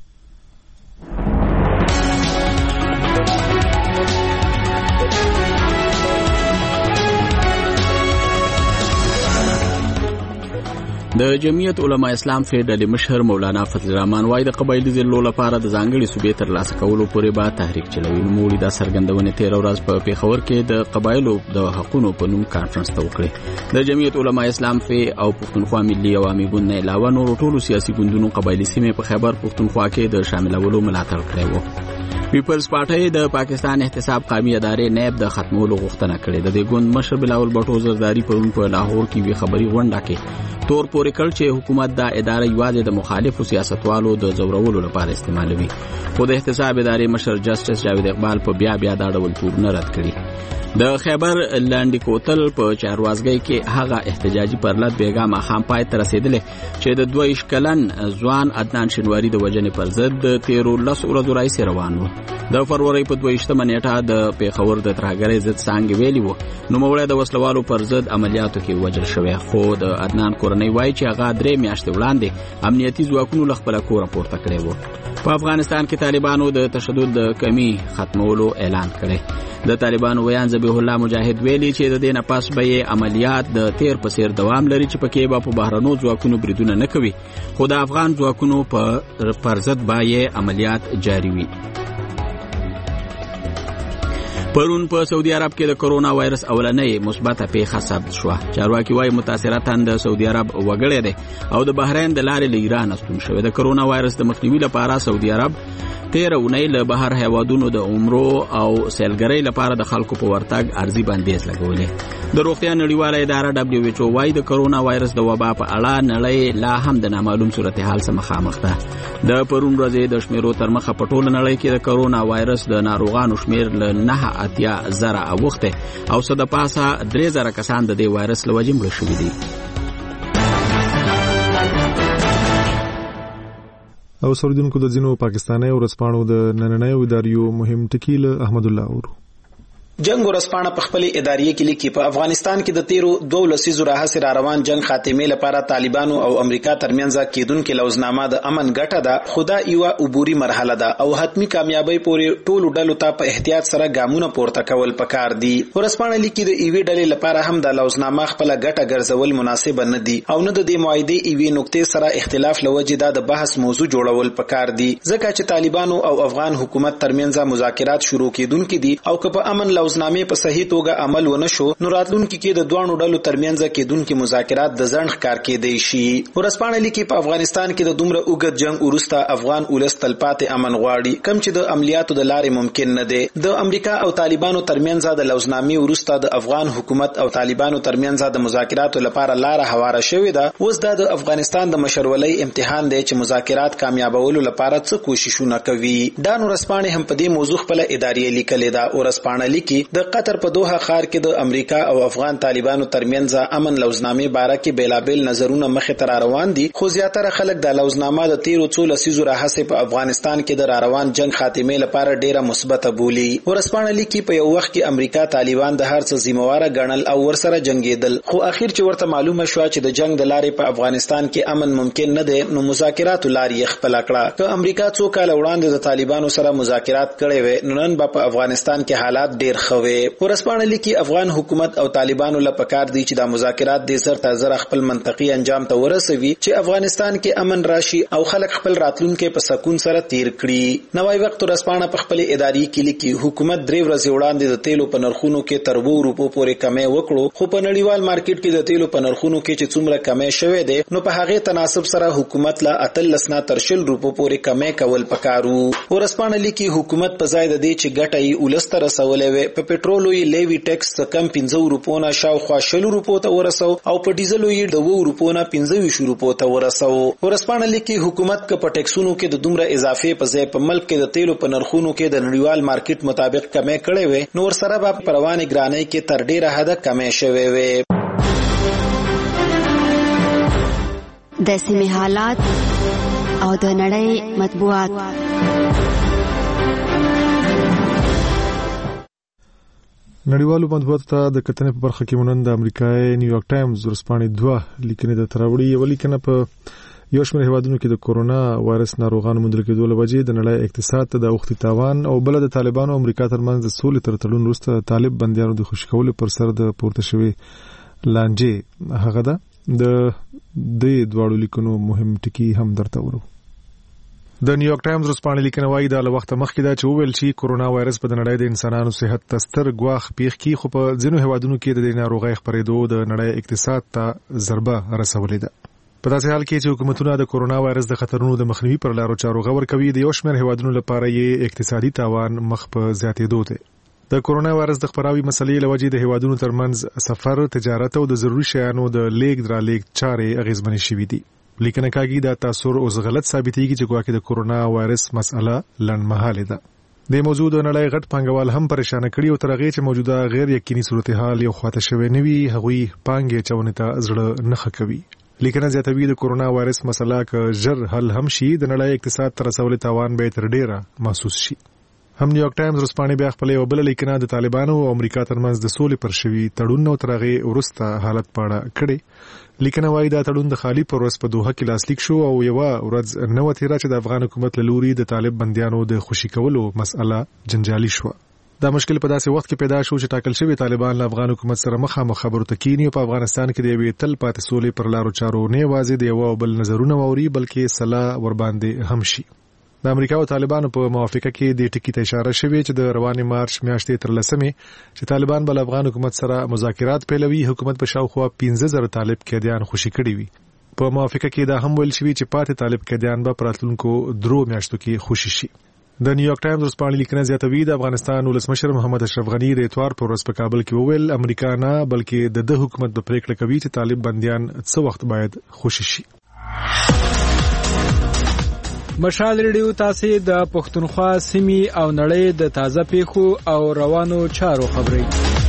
د جمعیت علما اسلام فدرالي مشر مولانا فضل الرحمن وايي د قبایلی ضلعو لپاره د ځانګړي صوبې ترلاسه کولو پورې به تحریک چلوي. نوموړي دا څرګندونه 13 ورځ په پیښور کې د قبایلو د حقوقو په نوم کانفرنس ته وکړه. د جمعیت علما اسلام او پښتونخوا ملي عوامي ګوند نه علاوه نور ټولو سیاسي ګوندونو قبایلی سیمې په خیبر پښتونخوا کې د شاملولو ملاتړ کړی و. پیپلز پارټي د پاکستان احتساب قومي ادارې نیب د ختمولو غوښتنه کړې ده. د ګوند مشر بلاول بټو زرداری پرون په لاهور کې وی خبري غونډه کې تور پورې کړ چې حکومت دا اداره یوازې د مخالفو سیاستوالو د زورولو لپاره استعمالوي. خو د احتساب ادارې مشر جسټس جاوید اقبال په بیا دا ډول تورونه رد کړي. د خیبر لاندې کوتل په چاروازګۍ کې هغه احتجاجي پرلط بیګا ماښام پای ته رسېدلې چې د 22 کلن ځوان عدنان شینواري د وژنې پر ضد د 13 ورځو راهیسې روان و. د فروری په 22 نیټه د پیښور د ترهګرۍ ضد څانګې ویلي و. نوموړی د وسلوالو پر ضد عملیاتو کې وژل شوی، خو د عدنان کورنۍ وایي چې هغه 3 میاشتې وړاندې امنیتي ځواکونو له خپله کوره پورته کړی و. په افغانستان کې طالبانو د تشدد د کمی ختمولو اعلان کړی. د طالبانو ویان ذبیح الله مجاهد ویلي چې د دې نه پس به یې عملیات د تیر په څیر دوام لري چې پکې به په بهرنو ځواکونو بریدونه نه کوي، خو د افغان ځواکونو پر ضد به یې عملیات جاري وي. پرون په سعودي عرب کې د کرونا وایرس اولنۍ مثبته پیښه ثبت شوه. چارواکي وايي متاثره تن د سعودي عرب وګړی دی او د بحرین د لارې له ایران استون شوی. د کرونا وایرس د مخنیوي لپاره سعودي عرب 13 اونۍ له بهر هیوادونو د عمرو او سیلګرۍ لپاره د خلکو په ورتګ ارزي بندیز لګولې. د روغتیا نړیواله اداره WHO وايي د کرونا وایرس د وبا په اړه نړۍ لا هم د نامعلوم صورتحال سره مخامخ ده. د پرون ورځې د شمیرو تر مخه په ټوله نړۍ کې د کرونا وایرس د ناروغانو شمیر له 9.0 اوخته او صد پاسه 3000 کسان د دې وایرس له وجې مړه شوي دي. او سردونکو د ځینو پاکستاني ورځپاڼو د نننۍ اداریو مهم ټکی له احمد الله اورو. جنگ ورسپانه په خپل اداریه کې لیکي په افغانستان کې د 13 لسیزو راهیسې را روان جنگ خاتمه لپاره طالبانو او امریکا ترمنځ کېدونکو لوزنامه د امن ګټه ده، خدا یو عبوري مرحله ده او حتمی کامیابی پورې ټولو ډلو ته په احتیاط سره ګامونه پورته کول پکار دي. ورسپانه لیکي د ایوي ډلې لپاره هم د لوزنامه خپل ګټه ګرځول مناسب نه دي او نه د دې معاهده ایوي نقطې سره اختلاف لوجه د بحث موضوع جوړول پکار دي، ځکه چې طالبانو او افغان حکومت ترمنځ مذاکرات شروع کېدونکو دي او که په امن روزنامه په صحیح توګه عمل ونه شو نو راتلونکي کې د دوه ډلو ترمنځ کېدونکو مذاکرات د ځنډ ښکار کېدای شي. ورسپانه لیکي په افغانستان کې د دومره اوږد جنگ وروسته افغان ولس تلپاتې امن غواړي، کم چې د عملیاتو د لارې ممکن نه دی. د امریکا او طالبانو ترمنځ د لوزنامې وروسته د افغان حکومت او طالبانو ترمنځ د مذاکراتو لپاره لار هواره شوې ده. اوس د افغانستان د مشرولۍ امتحان دی چې مذاکرات کامیابولو لپاره څه کوششونه کوي. دا ورسپانه هم په دې موضوع خپل اداریه لیکلې ده. ورسپانه لیکي د قطر په دوحه ښار کې د امریکا او افغان طالبانو ترمنځ امن لوزنامې باره کې بیلابل نظرونه مخې ته روان دي، خو زیاتره خلک د لوزنامه د 13 لسیزو راهیسې په افغانستان کې د روان جنگ خاتمه لپاره ډیره مثبته بولي. ورسپانه لیکي په یو وخت کې امریکا طالبان د هر څه ذمہواره ګڼل او ورسره جنگیدل، خو اخر چې ورته معلومه شو چې د جنگ د لارې په افغانستان کې امن ممکن نه دی نو مذاکراتو لارې خپل کړه. که امریکا څو کال وړاندې د طالبانو سره مذاکرات کړي وي نو نن په افغانستان کې حالات ډیر ښه وي. ورسپانه لیکي افغان حکومت او طالبانو له پکار دي چې د مذاکرات د زر تر زر خپل منطقي انجام ته ورسوي چې افغانستان کې امن راشي او خلک خپل راتلونکي په سکون سره تیر کړي. نوای وخت ورسپانه په خپل اداري کې لیکي حکومت 3 ورځې وړاندې د تیلو په نرخونو کې تر 2 روپو پورې کمی وکړو، خو په نړیوال مارکیټ کې د تیلو په نرخونو کې چې څومره کمی شوه دی نو په هغه تناسب سره حکومت لا 13 تر 20 روپو پورې کمی کول پکارو. ورسپانه لیکي حکومت په ځای د دې چې ګټه یې ولستر رسولې وي په پټرولو یې لیوي ټیکس کم 15 روپو نه شاوخوا 20 روپو ته ورسو او په ډیزلو یې 2 روپو نه 15 روپو ته ورسو. ورسپانه لیکي حکومت که په ټیکسونو کې د دومره اضافه په ځای په ملک کې د تیلو په نرخونو کې د نړیوال مارکیټ مطابق کمی کړي وي نو ورسره به پروانې ګرانۍ کې تر ډیره حد کمی شوي وي. د سیمې حالات او د نړۍ مطبوعات. نړیوالو مطبوعاتو ته د کتنې په برخه کې مونږ د امریکای نیویارک ټایمز ورځپاڼې 2 لیکنې د تراوړي یو لیکنه په یو شمېر هیوادونو کې د کورونا وایرس ناروغانو موندل کېدو له وجې د نړۍ اقتصاد ته د اوښتي تاوان او بل د طالبانو او امریکا ترمنځ د سولې تر تړون وروسته طالب بندیانو د خوشي کولو پر سر د پورته شوی لانجې هغه ده. د دواړو لیکنو مهم ټکي هم درته ورو. د نیویارک ټایمز ورځپاڼه لیکنه وايي د وخت مخکې دا چې وویل چې کورونا وایرس په نړۍ د انسانانو صحت ته ستر ګواښ پیښ کی، خو په ځینو هیوادونو کې د ناروغۍ خپرېدو د نړۍ اقتصاد ته ضربه رسولې ده. په داسې حال کې چې حکومتونه د کورونا وایرس د خطرونو د مخنیوي پر لارو چارو غور کوي، د یو شمېر هیوادونو لپاره یې اقتصادي تاوان مخ په زیاتېدو دی. د کورونا وایرس د خپراوي مسلې له وجې د هیوادونو ترمنځ سفر، تجارت او د ضروري شیانو د لیږد رالېږد چارې اغېزمنې شوې دي. لیکنه کاږي دا تاثر اوس غلط ثابتېږي چې ګواکې د کورونا وایرس مسأله لنډمهاله ده. د موضوع د نړۍ غټ پانګوال هم پریشان کړي او تر هغه چې موجوده غیر یقیني صورتحال یو خواته شوی نه وي، هغوی پانګې چونې ته زړه نه ښه کوي. لیکنه زیاتوي د کورونا وایرس مسله که ژر حل هم شي، د نړۍ اقتصاد ته رسولې تاوان به تر ډیره محسوس شي. هم نیویارک ټایمز ورځپاڼه بیا خپل یو بل لیکنه د طالبانو او امریکا ترمنځ د سولې پر شوي تړون او تر هغې وروسته حالت په اړه کړې. لیکنه وايي دا تړون د خالي پر ورځ په دوحه کې لاسلیک شو او یوه ورځ نه وه تېره چې د افغان حکومت له لوري د طالب بندیانو د خوشي کولو مسأله جنجالي شوه. دا مشکل په داسې وخت کې پیدا شو چې ټاکل شوی طالبان له افغان حکومت سره مخامخ خبرو ته کینی او په افغانستان کې د یوې تل پاتې سولې پر لارو چارو نه یوازې د یو او بل نظرونه واوري، بلکې سلا ورباندې هم شي. د امریکا او طالبانو په موافقه کې د ټکی ته اشاره شوې چې د روانې مارچ میاشتې تر 10 چې طالبان بل افغان حکومت سره مذاکرات پیلوي، حکومت په شاوخوا 15000 طالب قیدیان خوشي کړي وي. په موافقه کې دا هم ویل شوی چې پاتې طالب قیدیان به په راتلونکو 3 میاشتو کې خوشي شي. د نیویارک ټایمز ورځپاڼه لیکنه زیاتوي د افغانستان ولسمشر محمد اشرف غنی د اتوار پر ورځ په کابل کې وویل امریکا نه بلکې د حکومت په پریکړه کوي چې طالب بندیان څه وخت باید خوشي شي. مشال ریډیو تاسو د پښتونخوا سیمې او نړۍ د تازه پیښو او روانو چارو خبري.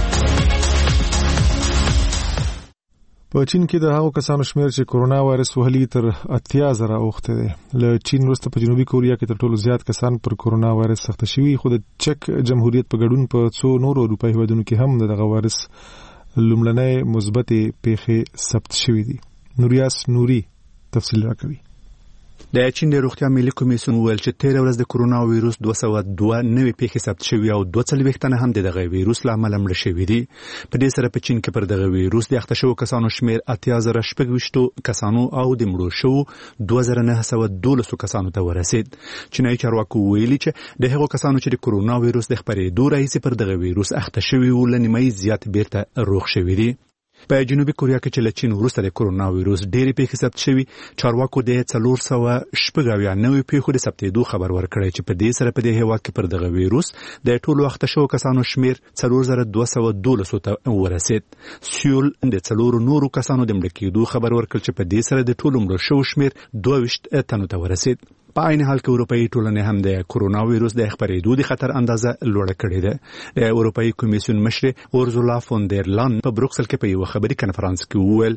په چین کې د هغو کسانو شمېر چې کورونا وایرس وهلي تر 80,000 اوخته دی. له چین وروسته په جنوبي کوریا کې تر ټولو زیات کسان پر کورونا وایرس سخته شوي، خو د چک جمهوریت په ګډون په څو نورو اروپایي هیوادونو کې هم دغه وایرس لومړنۍ مثبتې پیښې ثبت شوي دي. نوریاس نوري تفصیل راکوي. د چین د روغتیا ملي کمیسیون ویل چې 13 ورځ د کورونا وایروس 202 نوې پیښې ثبت شوي او 42 تنه هم دغه وایروس له امله مړه شوي دي. په دې سره په چین کې پر دغه وایروس د اخته شوو کسانو شمېر 80,000 کسانو او د مړو شوو 2912 کسانو ته ورسید. چینایي چارواکو ویلي چې د هغو کسانو چې د کورونا وایروس د خپرېدو راهیسې پر دغه وایروس اخته شوي وو له نیمایي زیات بیرته روغ شوي دي. په جنوبي کوریا کې چې له چین وروسته د کورونا وایروس ډېرې پیښې ثبت شوي، چارواکو د 490 نوې پیښو د ثبتېدو خبر ورکړی چې په دې سره په دې هېواد کې پر دغه وایروس د ټولو اخته شوو کسانو شمېر 4212 ته ورسید. سیول د 4 نورو کسانو د مړه کېدو خبر ورکړ چې په دې سره د ټولو مړه شوو شمېر 22 تنو ته ورسید. په عین حال کې اروپאי ټولنې هم د کورونا وایروس د خپرېدو د خطر اندازه لوړه کړې ده. د اروپאי کمیسیون مشر اورزولا فون در لاین په بروکسل کې په یو خبري کانفرنس کې وویل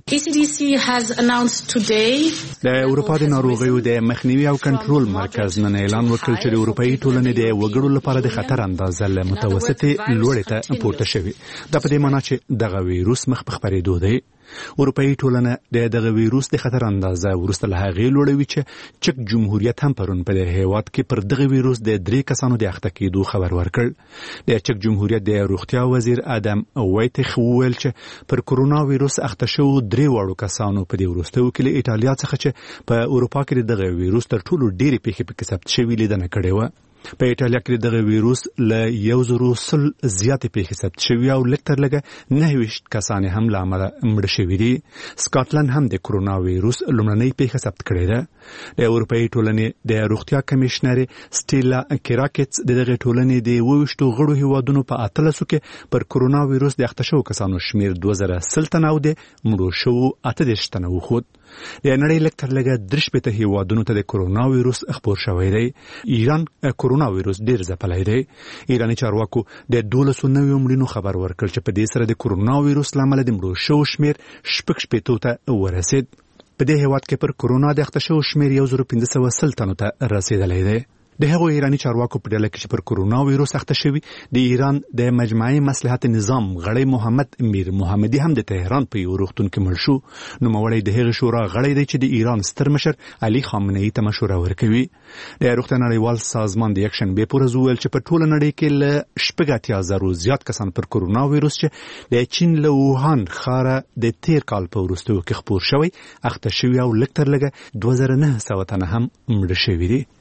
د اروپا د ناروغیو د مخنیوي او کنټرول مرکز نن اعلان وکړ چې د اروپאי ټولنې د وګړو لپاره د خطر اندازه له متوسطې لوړې ته پورته شوې. دا په دې معنی چې دغه وایروس مخ په خپرېدو دی. اروپאי ټولنه د دغه وایروس د خطر اندازه ورسته له هغې لوړوي چې چک جمهوریت هم پرون په هیواد کې پر دغه وایروس د 3 کسانو د اخته کېدو خبر ورکړ. د چک جمهوریت د روغتیا وزیر ادم وایتخ وویل چې پر کورونا وایروس اخته شو 3 واړو کسانو په دې وروستیو کې له ایټالیا څخه چې په اروپا کې دغه وایروس تر ټولو ډېرې پیښې پکې ثبت شوي لیدنه کړې وه. په ایټالیا کې دغه وایروس له 100 زیاتې پیښې ثبت شوي او لږ تر لږه 29 کسان هم له امله مړه شوي دي. سکاټلند هم د کورونا وایروس لومړنۍ پیښه ثبت کړې ده. د اروپאי ټولنې د روغتیا کمشنر سټیلا کراکټس دغه ټولنې د 22 غړو هیوادونو په 13 کې پر کورونا وایروس د اخته شوو کسانو شمېر 2000 تنه او د مړو شوو 28 تنه وخود. د نړۍ لږ تر لږه 3 هیوادونو ته د کورونا وایروس خپور شوی دی. ایران کورونا وایروس ډیر ځپلی دی. ایراني چارواکو د 12 مړینو خبر ورکړ چې په دې سره د کورونا وایروس له امله د مړو شوو شمېر 60 ته ورسید. په دې هیواد کې پر کورونا د اخته شوو شمېر 1500 تنو ته رسیدلی دی. د هغو ایرانی چارواکو په ډله کې چې پر کورونا وایروس اخته شوي د ایران د مجمعي مصلحت نظام غړی محمد امیر محمدي هم د تهران په یو روغتون کې مړ شو. نوموړی د هغې شورا غړی دی چې د ایران ستر مشر علي خامنه‌ای ته مشوره ورکوي. د روغتیا نړیوال سازمان د یکشنبې په ورځ وویل چې په ټوله نړۍ کې له 80,000 زیات کسان پر کورونا وایروس چې د چین له ووهان ښاره د تیر کال په وروستیو کې خپور شوی اخته شوي او لږ تر لږه 2900 تنه هم مړه شوي دي.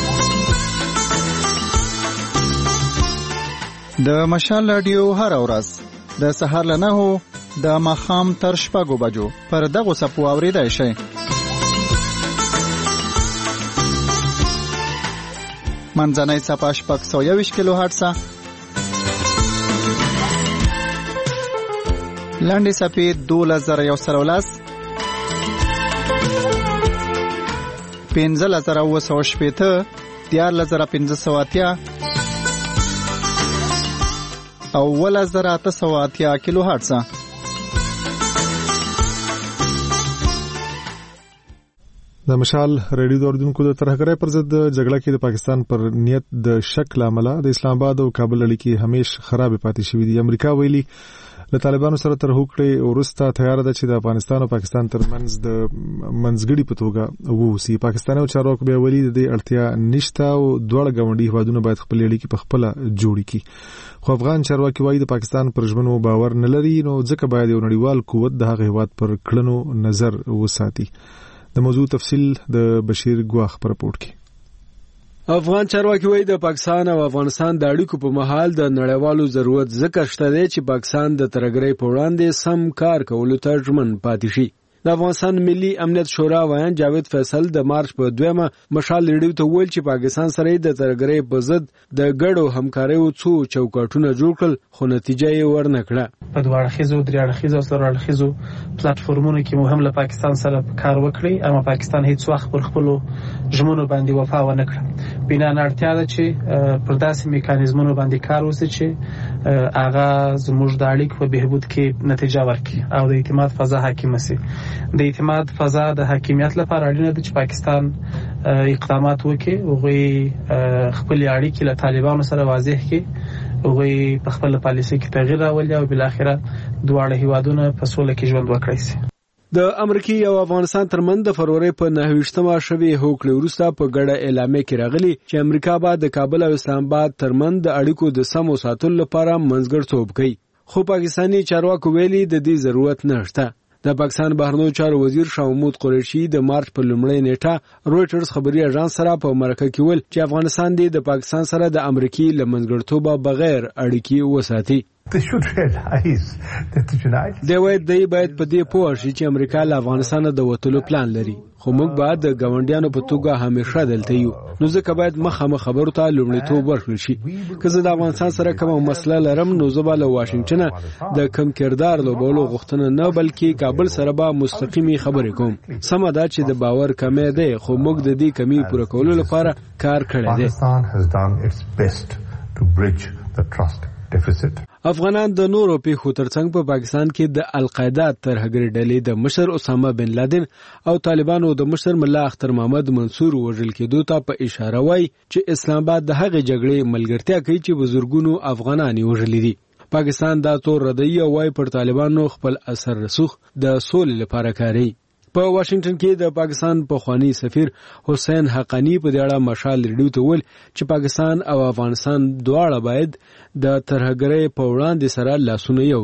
د مشال رادیو هر ورځ د سهار له 9 د ماښام تر 6 بجو پر دغه سپو اوریدای شئ. منځنۍ صفحه 621 کیلو هرتز، لاندې صفحه 2113 15980 14580 او 1880 کیلو هرتز. د مشال ریډیو دوردونکو د ترهګرۍ پر ضد جګړه کې د پاکستان پر نیت د شک لامل د اسلام آباد او کابل اړیکې همیش خراب پاتې شوې دي. امریکا ویلي له طالبانو سره تر هوکړې ورسته تیار ده چې د افغانستان او پاکستان ترمنځ د منځګړي په توګه ووسی. پاکستاني چارواکو بیا ویلي د دې اړتیا نشته او دواړه ګاونډي هیوادونه باید خپل اړیکې په خپل جوړ کړي. خو افغان چارواکي وایي د پاکستان پر ژمنو باور نه لري، نو ځکه باید یو نړیوال قوت د هغه هیواد پر کړنو نظر وساتي. د موضوع تفصیل د بشیر ګواخ پر رپورټ کې. افغان چارواکي وایي د پاکستان او افغانستان د اړیکو په مهال د نړیوالو ضرورت ذکر شته دی چې پاکستان د ترهګرۍ په وړاندې سم کار کولو ته ژمن پاتې شي. د افغانستان ملي امنیت شورا وایي جاوید فیصل د مارچ په 2 مشال ریډیو ته ویل چې پاکستان سره د ترهګرۍ په ضد د ګډو همکاریو څو چوکاټونه جوړ کړل، خو نتیجه یې ورنه کړه. په دوه اړخیزو درې اړخیزو او څلور اړخیزو پلیټفارمونو کې مو هم له پاکستان سره کار وکړي، اما پاکستان هیڅ وخت پر خپل ژمنو باندې وفا ونه کړه. بنا اړتیا ده چې پر داسې میکانیزمونو باندې کار وشي چې هغه زموږ د اړیکو په بهبود کې نتیجه ورکړي او د اعتماد فضا حاکم شي. د اعتماد فضا د حاکمیت لپاره اړینه ده چې پاکستان اقدامات وکړي او خپل اړیکې له طالبانو سره واضح کړي او په خپل پالیسي کې تغییر راولي او بل اخره دواړه هیوادونه په سوله کې ژوند وکړي شي. د امریکا او افغانستان ترمنځ د فروری په 29مه شوی هوکړې وروسته په ګډه اعلامیه کې راغلی چې امریکا به د کابل او اسلام آباد ترمنځ د اړیکو د سمو ساتلو لپاره منځګړیتوب کوي، خو پاکستاني چارواکو ویلي د دې ضرورت نشته. د پاکستان بهرنیو چارو وزیر شاه محمود قریشي د مارچ په لومړۍ نیټه رويټرز خبري اژانس سره په مرکه کې ویل چې افغانستان د پاکستان سره د امریکای له منځګړیتوب بغیر اړیکې وساتي. دی وایي دی باید په دې پوه شي چې امریکا له افغانستان د وټلو پلان لري، خو موږ باید د ګاونډیانو په توګه همیشه دلته یو، نو ځکه باید مخامخ خبرو ته لومړیتوب ورکړل شي. که زه د افغانستان سره کومه مسله لرم نو زه به له واشنگټن د کم کردار لوبولو غوښتنه نه بلکې کابل سره به مستقیمي خبرې کوم. سمه ده چې د باور کمی دی، خو موږ د دې کمی پوره کولو لپاره کار کړی دی. افغانان د نورو پیښو ترڅنګ په پاکستان کې د القاعده ترهګرۍ ډلې د مشر اسامه بن لادن او طالبانو د مشر ملا اختر محمد منصور وژل کېدو ته په اشاره وایي چې اسلام آباد د هغې جګړې ملګرتیا کوي چې بزرګونو افغانان وژلي دي. پاکستان دا تور ردی او وايي پر طالبانو خپل اثر رسوخ د سولې لپاره کوي. په واشنگټن کې د پاکستان پخوانی سفیر حسین حقانی په دې اړه مشال ریډیو ته ویل چې پاکستان او افغانستان دواړه باید د ترهګرۍ په وړاندې سره لاسونه یو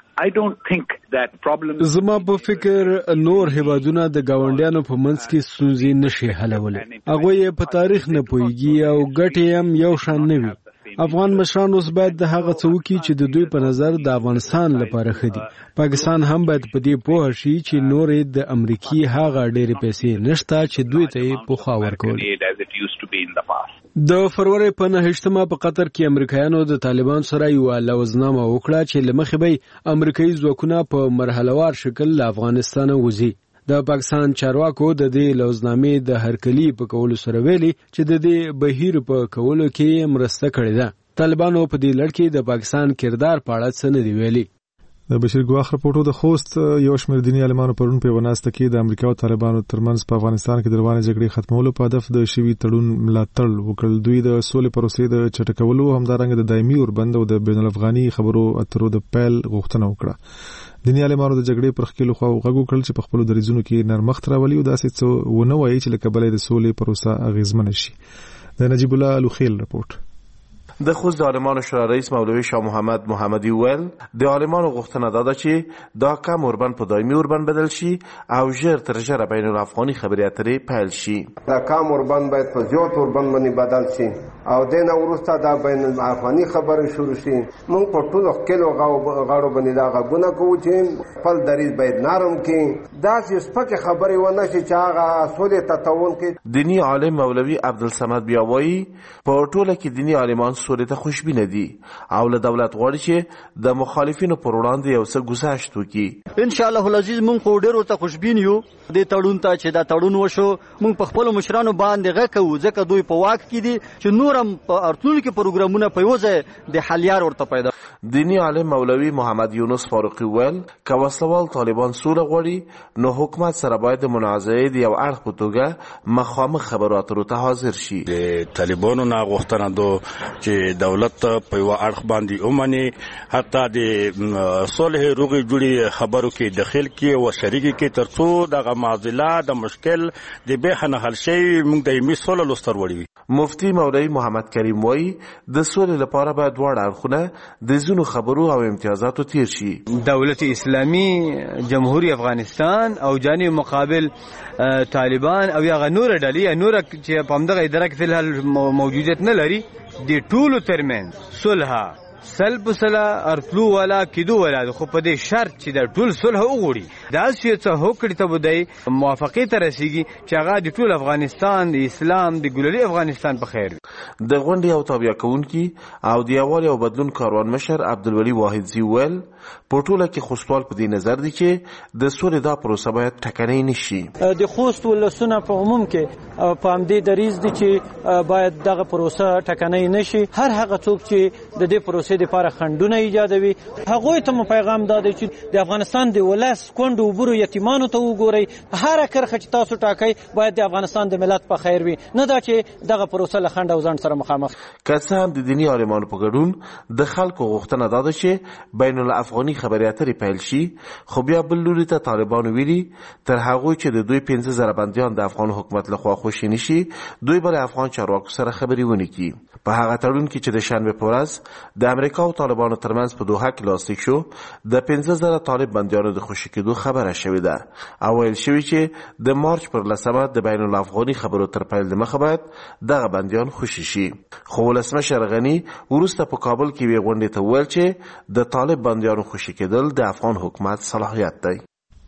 کړي. زما په فکر نور هیوادونه د ګاونډیانو په منځ کې ستونزې نشي حلولی، هغوی یې په تاریخ نه پوهیږي او ګټې هم یو شان نه وي. افغان مشران اوس باید د هغه څه وکړي چې د دوی په نظر د افغانستان لپاره ښه دي. پاکستان هم باید په دې پوه شي چې نورې د امریکای هغه ډېرې پیسې نشته چې دوی ته یې پوخا ورکول. د فروری په 9مه په قطر کې امریکایانو د طالبان سره یو لوزنامه وکړه چې لمخې به امریکایي ځواکونه په مرحلهوار شکل له افغانستان وځي. د پاکستان چارواکو د دې لوزنامې د هرکلی په کولو سره ویلي چې د دې بهیر په کولو کې مرسته کړې ده. طالبانو په دې لړ کې د پاکستان کردار په اړه څه نه دی ویلي. د بشیر ګواخ راپورټو د خوست یو شمېر دیني عالمانو پرون په وناسته کې د امریکا او طالبانو ترمنځ په افغانستان کې د روانې جګړې ختمولو په هدف د شوي تړون ملاتړ وکړ. دوی د سولې پروسې د چټکولو همدارنګه د دایمي اوربند او د بین الافغاني خبرو اترو د پیل غوښتنه وکړه. دیني عالمانو د جګړې پر ښکېلو خواو غږ وکړل چې په خپلو دریځونو کې نرمښت راولي او داسې څه ونه وایي چې له کبله د سولې پروسه اغېزمنه شي. د نجیب الله الوخیل رپورټ. د خوست د عالمانو شورا رئیس مولوی شاه محمد محمدی ویل د عالمانو غوښتنه داده چې دا کم اوربند په دایمي اوربند بدل شي او ژر تر ژره بین الافغاني خبرې اترې پیل شي. دا کم اوربند باید په زیات اوربند باندې بدل شي او دنه وروسته دا بین الافغاني خبرې شروع شي. موږ په ټولو خپلو غاړو باندې دا غوونه کوو چې خپل دریځ باید نرم کړي، داسې سپکې خبرې ونه شي چې هغه سولې ته تاوان کړي. دیني عالم مولوی عبدالصمد بیا وایي په ټوله کې دیني عالمان سولې ته خوشبینه دي او له دولت غواړي چې د مخالفینو پر وړاندې یو څه گذاشت وکړي. ان شاء الله العزیز موږ خو ډېر ورته خوشبین یو د تړون ته چې دا تړون وشو. موږ په خپل مشرانو باندې غږ کوو ځکه دوی په واک کې دي چې نورم په ارتول کې پروګرامونه په یو ځای د حلیار ورته پیدا. دینی عالم مولوی محمد یونس فاروقی ویل که وسلوال طالبان سوله غواړي نو حکومت سره باید د منازعې د یو اړخ په توګه مخامخ خبرو اترو ته حاضر شي. د طالبانو نه غوښتنه ده چې دولت په یو اړخ باندې ومني، حتی د صلح روغې جوړې خبرو کې داخل کې او شریک کې ترڅو دغه معضله د مشکل د به نه حل شي موږ د یمي صلح لستر وړي. مفتی مولوی محمد کریم وایي د سولې لپاره باید دواړه اړخونه د ځینو خبرو او امتیازاتو تیر شي. دولت اسلامی جمهوری افغانستان او جانب مقابل طالبان او یا نور ډلې نور چې په همدغه اداره کې فلحال موجودیت نه لري د ټولو ترمنځ صلح سلب صلاح ارتلو ولا کېدو ولا خو په دې شرط چې د ټول صلح وغوړي دا څه هوکړې ته بدای موافقې ته رسیږي چې هغه د ټول افغانستان د اسلام د ګلولي افغانستان په خیر. د غونډې او تابع کوونکي او د یووالي او بدلون کاروان مشر عبدالولي واحدزي ویل په ټوله کې خوستوال په دې نظر دي چې د سولې دا پروسه باید ټکنۍ نشي. د خوست ولسونه په عموم کې په همدې دریځ دي چې باید دغه پروسه ټکنۍ نشي. هر هغه څوک چې د دې پروسې د لپاره خنډونه ایجادوي هغه ته پیغام دادی چې د افغانستان د ولس کونډو وبرو یتیمانو ته وګورئ، هر کرخه چې تاسو ټاکئ باید د افغانستان د ملت په خیر وي، نه دا چې دغه پروسه له خنډ او ځنډ سره مخامخ. که څه هم د دیني عالمانو په ګډون د خلکو غوښتنه دا ده چې بین الافغاني خبرې اترې پیل شي، خو بیا بل لوري ته طالبانو ویلي تر هغوی چې د دوی 15,000 بندیان د افغان حکومت لخوا خوشي نشي دوی بل افغان چارواکو سره خبرې ونه کړي. په هغه تړون کې چې د شنبه په ورځ د امریکا او طالبانو ترمنځ په دوحه کې لاسلیک شو د 15,000 طالب بندیانو د خوشي کېدو خبره شوې ده او ویل شوی چې د مارچ پر 10 د بین الافغاني خبرو تر پیل دمخه باید دغه بندیان خوشي شي. خو ولسمشر غني وروسته په کابل کې وی غونډې ته ویل چې د طالب بندیانو خوشي کېدل د افغان حکومت صلاحیت دی.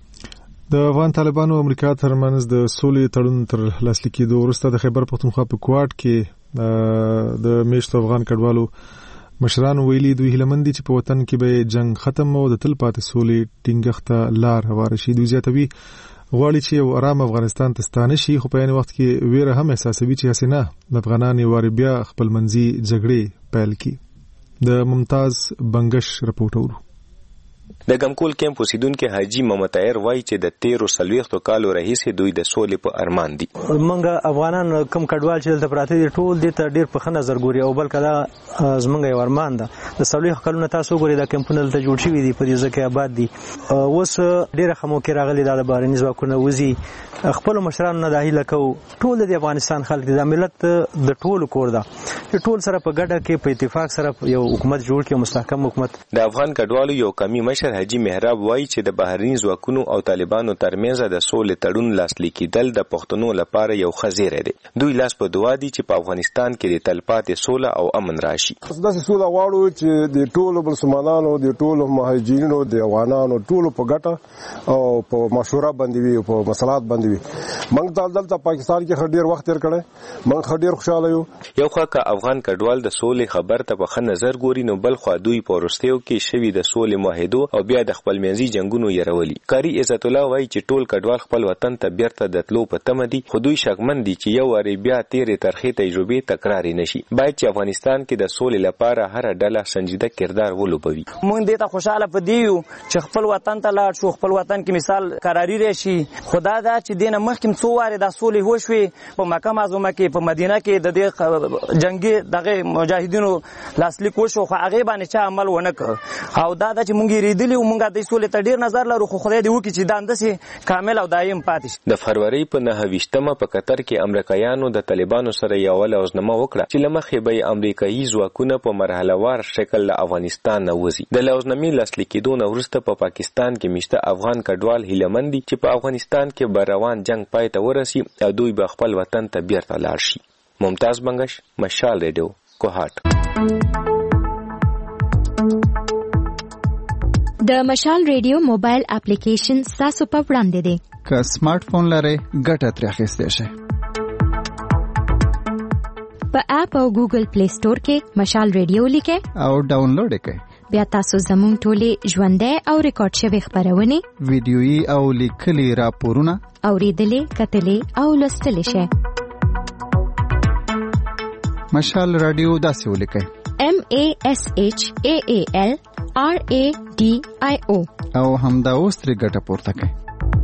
د افغان طالبانو او امریکا ترمنځ د سولې تړون تر لاسلیک کېدو وروسته د خیبر پختونخوا په کوټ کې د میشتو افغان کډوالو مشرانو ویلي دوی هیلمن دي چې په وطن کې به جنگ ختم او د تل پاتې سولې ټینګښت ته لار هواره شي. دوی زیاتوي غواړي چې یو آرام افغانستان ته ستانه شي، خو په عین وخت کې ویره هم احساسوي چې حسینه د افغانان یواري بیا خپل منځي جګړې پیل کړي. د ممتاز بنگش رپورټ اورو. د ګمکول کیمپ اوسیدونکو حاجی محمد طاهر وایي چې د 13 کالو راهیسې دوی د سولې په ارمان دي. منګه افغانان کم کډوال چې دلته پراته دي ټول دې ته ډیر په ښه نظر ګوري او بلکې دا زمونږ یو ارمان ده. د 13 کلونو تاسو ګوري دا کیمپونه دلته جوړ شوي دي په دې ځکه آباد دي. اوس ډیره خمو کې راغلي د بهرني ځواکونه وزي خپل مشرانو نه د هیله کو ټول د افغانستان خلک د ملت د ټولو کور ده چې ټول سره په ګډه کې په اتفاق سره یو حکومت جوړ کړي، مستحکم حکومت. د افغان کډوالو یو کمی مشر حاجی محراب وایي چې د بهرني ځواکونو او طالبانو ترمنځ د سولې تړون لاسلیک کېدل د پښتنو لپاره یو خزیره دی. دوی لاس په دعا دي چې په افغانستان کې د تلپاتې سوله او امن راشي. داسې سوله غواړو چې د ټولو مسلمانانو د ټولو مهاجرینو د افغانانو ټولو په ګټه او په مشوره باندې وي او په مصالحات باندې وي. موږ دلته پاکستان کې ډېر وخت تیر کړی، موږ ډېر خوشاله یو. یو خوا که افغان کډوال د سولې خبر ته په ښه نظر ګوري نو بل خوا دوی په وروستیو کې شوي د سولې معاهدو او بیا د خپل منځي جنگونو يرولي. قاری عزت الله وایي چې ټول کډوال خپل وطن ته بیرته د تلو په تمه دي، خو دوی شکمن دي چې یو واری بیا تیرې ترخې تجربې تکرار نشي. باید چې افغانستان کې د سولې لپاره هر ډله سنجیده کردار ولوبوي. موږ دې ته خوشاله پدیو چې خپل وطن ته لاړ شو، خپل وطن کې مثال قراری راشي. خدا دا چې دینه مخکې څو واره د سولې وشوي په مکه معظمه کې، په مدینه کې د دې جنگي دغه مجاهدینو لاسلیک وشو، خو هغه باندې چا عمل ونه کړ. او دا چې مونږ ریدلی او مونږ د سولې ته ډیر نظر لرو، خو خدای دې وکړي چې دا اندسې کامل او دایم پاتې شي. د فروری په 29مه په قطر کې امریکایانو د طالبانو سره یو لوزنامه وکړه چې لمخې به امریکایي ځواکونه په مرحله وار شکل له افغانستان نه وځي. د لوزنامې لاسلیک کېدو نه وروسته په پاکستان کې مشته افغان کډوال هیلهمند دي چې په افغانستان کې به روان جنگ پای ته ورسي او دوی به خپل وطن ته بیرته لاړ شي. ممتاز بنگش، مشال ریډیو، کوهات. د مشال ریډیو موبایل اپلیکیشن تاسو په وړاندې دی. که سمارټ فون لرئ ګټه ترې اخیستی شئ. په اپ او ګوګل پلی سٹور کې مشال ریډیو لیکئ او ډاونلوډ یې کړئ. بیا تاسو زموږ ټولې ژوندۍ او ریکارډ شوې خپرونې، ویډیويي او لیکلي راپورونه اوریدلې، کتلې او لوستلې شئ. مشال رادیو داسې ولیکئ: MASHAALRADIO او همدا اوس ترې ګټه پورته کړئ.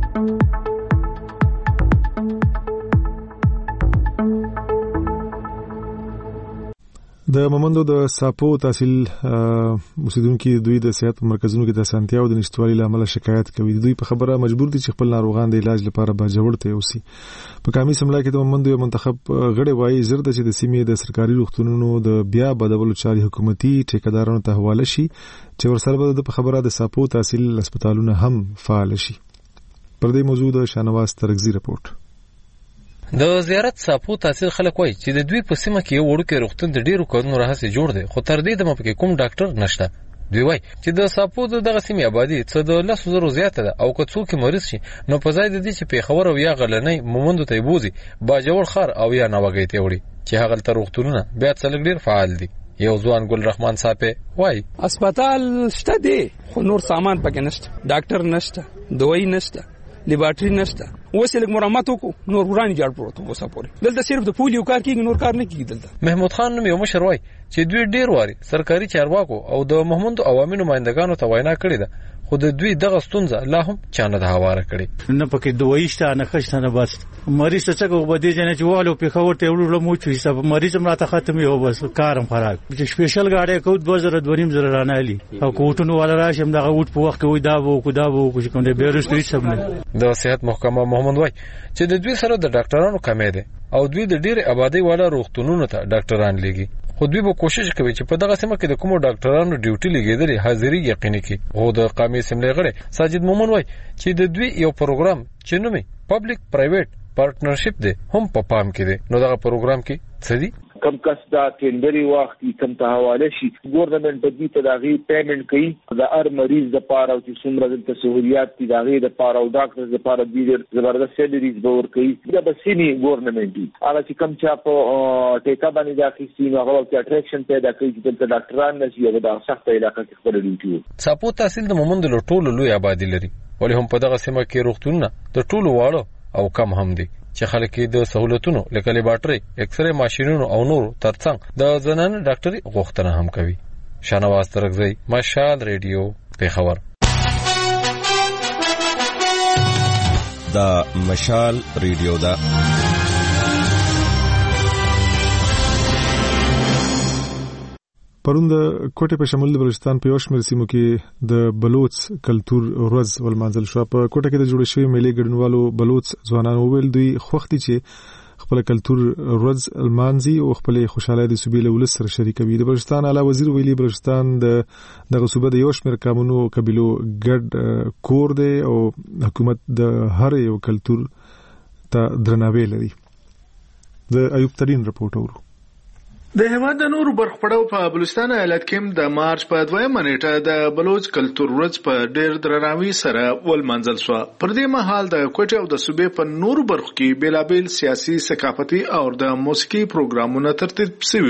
د مومندو د ساپو تحصیل اوسیدونکو دوی د صحت مرکزونو کې د اسانتیا او د نشټوالي لامل شکایت کوي. دوی په خبره مجبور دي چې خپل ناروغان د علاج لپاره باجوړ ته یوسي. په کامي سملا کې د مومندو یو منتخب غړي وایي زرد چې د سیمې د سرکاري روغتونونو د بیا بدلولو چاري حکومتي ټیکدارانو ته حواله شي چې ورسره به د خبره د ساپو تحصیل هسپتالونه هم فعال شي. پر دې موضوع د شانواز ترغزي رپورت. د زیارت ساپو تحصیل خلک وایي چې د دوی په سیمه کې یو وړوکی روغتون د ډیرو کارونو راهسې جوړ دی، خو تر دې دمه پکې کوم ډاکټر نشته. دوی وایي چې د ساپو دغه سیمې آبادي څه د 10,000 زیاته ده، او که څوک مریض شي نو په ځای د دې چې پیښور او یا غلنۍ مومندو ته بوزي، باجوړ خار او یا نوګۍ ته وړي چې هغه تر روغتونونه بیا څلګ ډیر فعال دي. یو ځوان ګل رحمان صاحب وایي هسپتال شته دی خو نور سامان پکې نشته، ډاکټر نشته، دوی نشته، لیبارټری نشته. اوس یې لږ مرمت وکړو نور ورانی جوړ پروت اوسه پورې دلته صرف د پولیو کار کیږي، نور کار نه کیږي دلته. محمود خان نوم یو مشر وایي چې دوی ډیر واري سرکاري چارواکو او د محمد عوامي نمائندګانو ته وینا کړې ده، خو د دوی دغه ستونزه لا هم چانه ده هواره کړي. نه پکې دوی شته نه خشته نه بس مریض څه کو بده جن چې والو په خبر ته وړو مو چې حساب مریض مراته ختمي او بس کارم خراب. چې سپیشل گاډي کو 2000 رانالي او کوټونو ولا راشم دغه وټ په وخت کې وې دا وو کو کوم دې بیرست هیڅ سم نه. د صحت محکمه محمد وای چې د دوی سره د ډاکټرانو کمې ده او دوی د ډېر آبادی والا روغتونونو ته ډاکټران لګي، خو دوی به کوشش کوي چې په دغه سیمه کې د کومو ډاکټرانو ډیوټي لګیدلې حاضری یقیني کړي. او د قومي اسمبلی غړي ساجد مومن وای چې د دوی یو پروګرام چې نومي پبلک پرایویټ پارټنرشپ دی هم په پام کې دی. نو دغه پروګرام کې څه دي؟ کم کس دا ټینډري وخت کم ته حواله شي، ګورنمنت د دې ته دغه پیمنٹ کوي د هر مریض د پاره او چې څومره د سہولیات دي دغه د پاره او ډاکټر د پاره د زبردست سیلریز به ورکوي. دا بسینی ګورنمنت دی هغه چې کم چا په ټیکا باندې داخلي سي نو هغه چې اټریکشن پیدا کوي چې د ډاکټران نشي هغه د سخت علاقې کې خبرې ډیوټي. ساپو تحصیل د مومند له ټولو لوی آبادی لري، ولې هم په دغه سیمه کې روغتونونه د ټولو واړو او کم هم دي چې خلک د سہولتونو لکه لیبارټري، ایکسرې ماشینونو او نور ترڅنګ د زنانه ډاکټري غوښتنه هم کوي. شانواز ترغزي، مشال ریډیو، پیښور. دا مشال ریډیو دا پرون د کوټه په شمول د بلوچستان په یو شمېر سیمو کې د بلوچ کلچر ورځ ولمانځل شو. په کوټه کې د جوړ شوی میلې ګډونوالو بلوچ ځوانانو ویل دوی خوښتي چې خپل کلچر ورځ المانځي او خپل خوشاله د صوبې له ولس سره شریکوي. د بلوچستان اعلی وزیر ویلي بلوچستان د صوبې د یو شمېر قانونو قبيلو ګډ کور دی او حکومت د هر یو کلچر ته درناوی لري. د ایوب ترين رپورټ اورو. د هیواد د نورو برخو پړاو په بلوچستان ایالت کې د مارچ په 2 نیټه د بلوچ کلچر ورځ په ډېر درناوي سره ولمانځل شو. پر دې مهال د کوټه او د صوبې په نورو برخو کې بیلابل سیاسي، ثقافتي او د موسیقي پروګرامونه ترتیب شوي وو.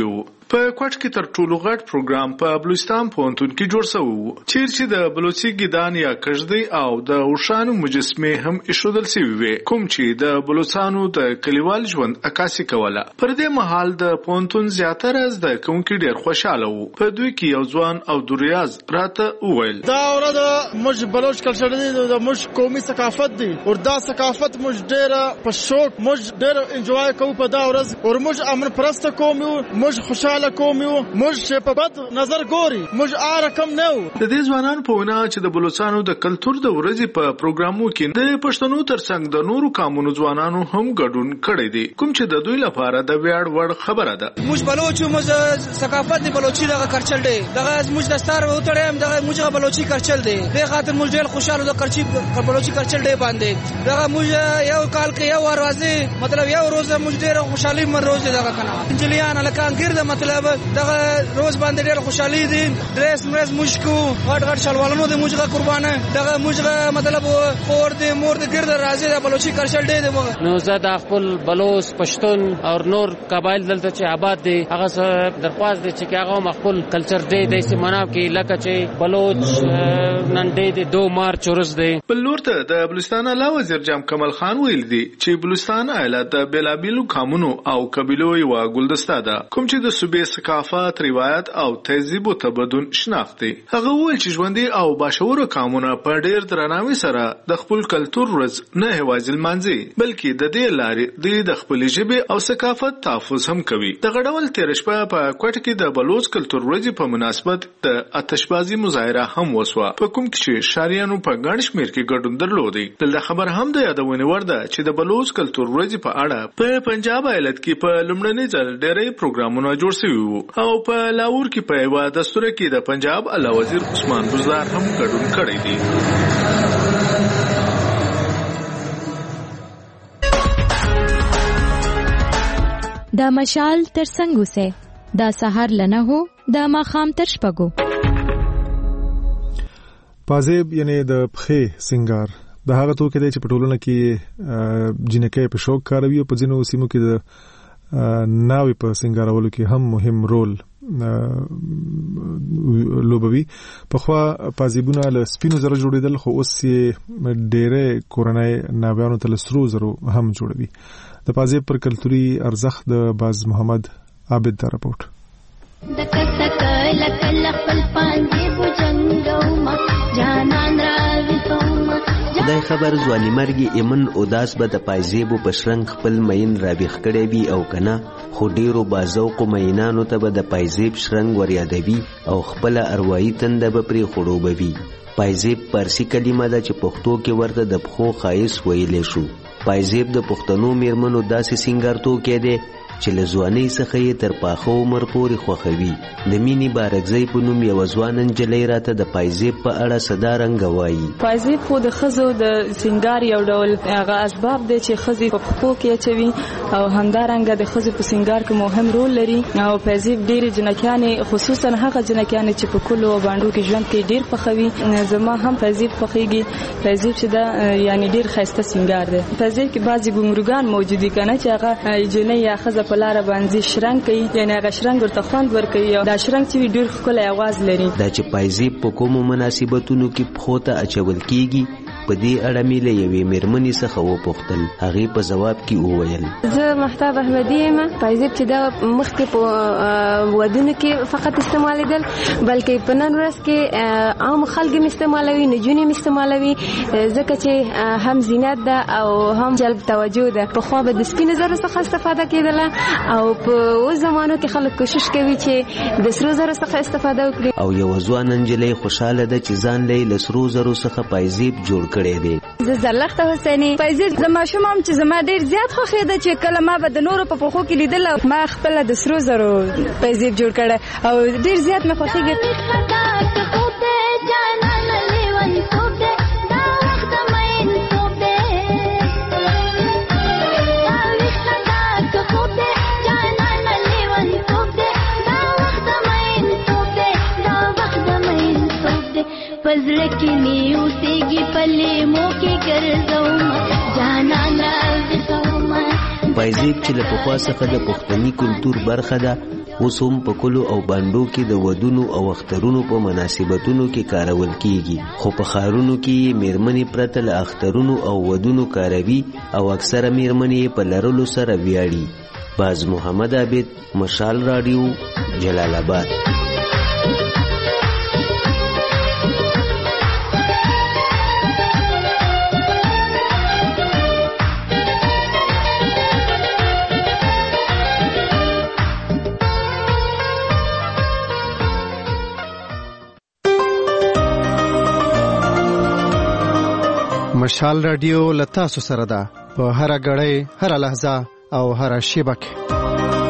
په کوټ کې تر ټولو غټ پروګرام په بلوچستان پوهنتون کې جوړ شوی و چیرې د بلوچي ګیدان یا کژدی او د اوښانو مجسمې هم ایښودل شوي وي کوم چې د بلوچستانو د کلیوال ژوند عکاسي کوله. پر دې مهال د پوهنتون زیاتره زده کوونکي ډېر خوشاله وو. په دوی کې یو ځوان او دوریاز راته وویل دا ورځ موږ بلوچ کلچر دی د موږ قومي ثقافت دی او دا ثقافت موږ ډېر په شوق موږ ډېر انجوای کوو په دا ورځ او موږ امن پرسته قوم یو موږ خوشاله قوم یو موږ په بد نظر ګوري موږ رقم نه و. د دې ځوانانو په وینا چې د بلوچستانو د کلتور د ورځې په پروګرامو کې د پښتنو ترڅنګ د نورو قومونو ځوانانو هم ګډون کړی دی کوم چې د دوی لپاره د ویاړ وړ خبره ده. موږ بلوچ موږ ثقافت دی بلوچي دغه کلچر دی دغه موږ دستار وټړم دغه موږ بلوچي کلچر دی به خاطر موږ ډېر خوشاله د بلوچي کلچر دی باندې دغه موږ یو کال کې یو ورځ مطلب یو روز موږ ډېر خوشالي من روز دغه کنه انجلیان لکان ګرځه مطلب دغه روز باندې ډېر خوشالي دي ډریس مرز موږ کو غټ شلوالونو د موږ قربانه دغه موږ مطلب اور د مور د ګرد راځي د بلوچي کلچر دی نو زه د خپل بلوچ پښتون او نور قبایل دلته چې آباد دي هغه درخواست دي چې هغه خپل کلچر دی د سیمانو کې لکه چې بلوچ نن دی د 2 مارچ ورځ دی. بل نور ته د بلوچستان علاوه وزیر جام کمال خان ویل دي چې بلوچستان ایالت د بیلابیلو قومونو او قبیلو یو ګلدسته ده کوم چې د صوبې ثقافت روایت او تهذیب او تمدن شناخت دي. هغه ویل چې ژوندۍ او باشعوره قومونه په ډېر درناوي سره د خپل کلتور ورځ نه هوازي لمانځي بلکې د دې لارې د خپل ژبې او ثقافت تحفظ هم کوي. د غډول تیر شپه په کوټ کې د بلوچ کلتور ورځ په مناسبت د آتشبازي مظاهره هم وسوه په کوم کې چې شاریانو په ګڼ شمېر کې ګډون درلودي. دلته خبر هم د یادونه ورده چې د بلوچ کلتور ورځ په اړه په پنجاب ایالت کې په لومړني ځل ډېرې پروګرامونه جوړ شوي وو او په لاهور کې په یوه دستور کې د پنجاب اعلی وزیر عثمان بزدار هم ګډون کړی دی. دا مشال تر څنګ اوسه دا سحر لنه هو دا ماخام تر شپږو. پازیب یعنی د پخې سنگار د هغه توکي دی چې په ټولنه کې جنکې په شوق کاروي او په ځینو سیمو کې د ناوي په سنگارولو کې هم مهم رول لوبوي. پخوا پازیبونه له سپینو زره جوړېدل خو اوس یې ډېرې کورنۍ ناویانو ته له سرو زرو هم جوړوي. د پازیب پر کلتوري ارزښت د باز محمد عابد دا رپورټ. دا خبر ځواني مرګي ایمن اوداس به د پایزیبو په شرنګ خپل مین رابیخ کړی وي او کنه خو ډیرو بازوق مینانو ته به د پایزیب شرنګ ور یادوي او خپل اروایي تنده به پرې خړوبوي. پایزیب پارسی کلمه ده چې پښتو کې ورته د پخو خایس ویلې شو. پایزیب د پښتنو میرمنو داسې سنگار توکي دی چې له ځوانۍ څخه یې تر پاخه عمر پورې خوښوي. د مینې بارکزۍ په نوم یوه ځوانه نجلۍ راته د پایزیب په اړه صدارنګه وایي. پایزیب خو د ښځو د سنگار یو ډول هغه اسباب دی چې ښځې په پښو کې اچوي او همدارنګه د ښځو په سنگار کې مهم رول لري. او پایزیب ډېرې جنکیانې خصوصا هغه جنکیانې چې په کلو او بانډو کې ژوند کوي ډېر خوښوي. زما هم پایزیب خوښېږي. پایزیب چې دا یعنی ډېر ښایسته سنگار دی. پایزیب کې بعضې ګونګروګان موجود دي که نه چې هغه جنۍ یا ښځه په لاره باندې شرنګ کوي یعنی هغه شرنګ ورته خوند ورکوي او دا شرنګ چې ډېر ښکلی اواز لري. دا چې پایزیب په کومو مناسبتونو کې پښو ته اچول کیږي په دې اړه مې له یوې مېرمنې څخه وپوښتل. هغې په ځواب کې وویل زه مهتاب احمدي یم. پایزیب چې دا مخکې په ودونو کې فقط استعمالېدل بلکې په نن ورځ کې عام خلک هم استعمالوي نجونې هم استعمالوي ځکه چې هم زینت ده او هم جلب توجه ده. پخوا به د سپینو زرو څخه استفاده کېدله او په اوس زمانو کې خلک کوشش کوي چې د سرو زرو څخه استفاده وکړي. او یوه ځوانه نجلۍ خوشحاله ده چې ځان له له سرو زرو څخه پایزیب جوړ کړی دی. زه زرلښته حسیني. پایزیب زما ماشوم چې زما ډېر زیات خوښېده چې کله ما به د نورو په پښو کې لیدل او ما خپله د سرو زرو پایزیب جوړ کړی او ډېر زیات مې خوښېږي. پزړه کې مې اوسېږي پلې مو کې ګرځوم جانان راوځوم پایزیب چې له پخوا څخه د پښتني کلتور برخه ده اوس هم په کلو او بانډو کې د ودونو او اخترونو په مناسبتونو کې کارول کیږي، خو په ښارونو کې میرمنې پرته له اخترونو او ودونو کاروي او اکثره میرمنې په لرلو سره ویاړي. باز محمد عابد، مشال رادیو، جلال آباد. مشال رادیو لتا سره ده په هر غړې، هر لحظه او هر شیبه کې.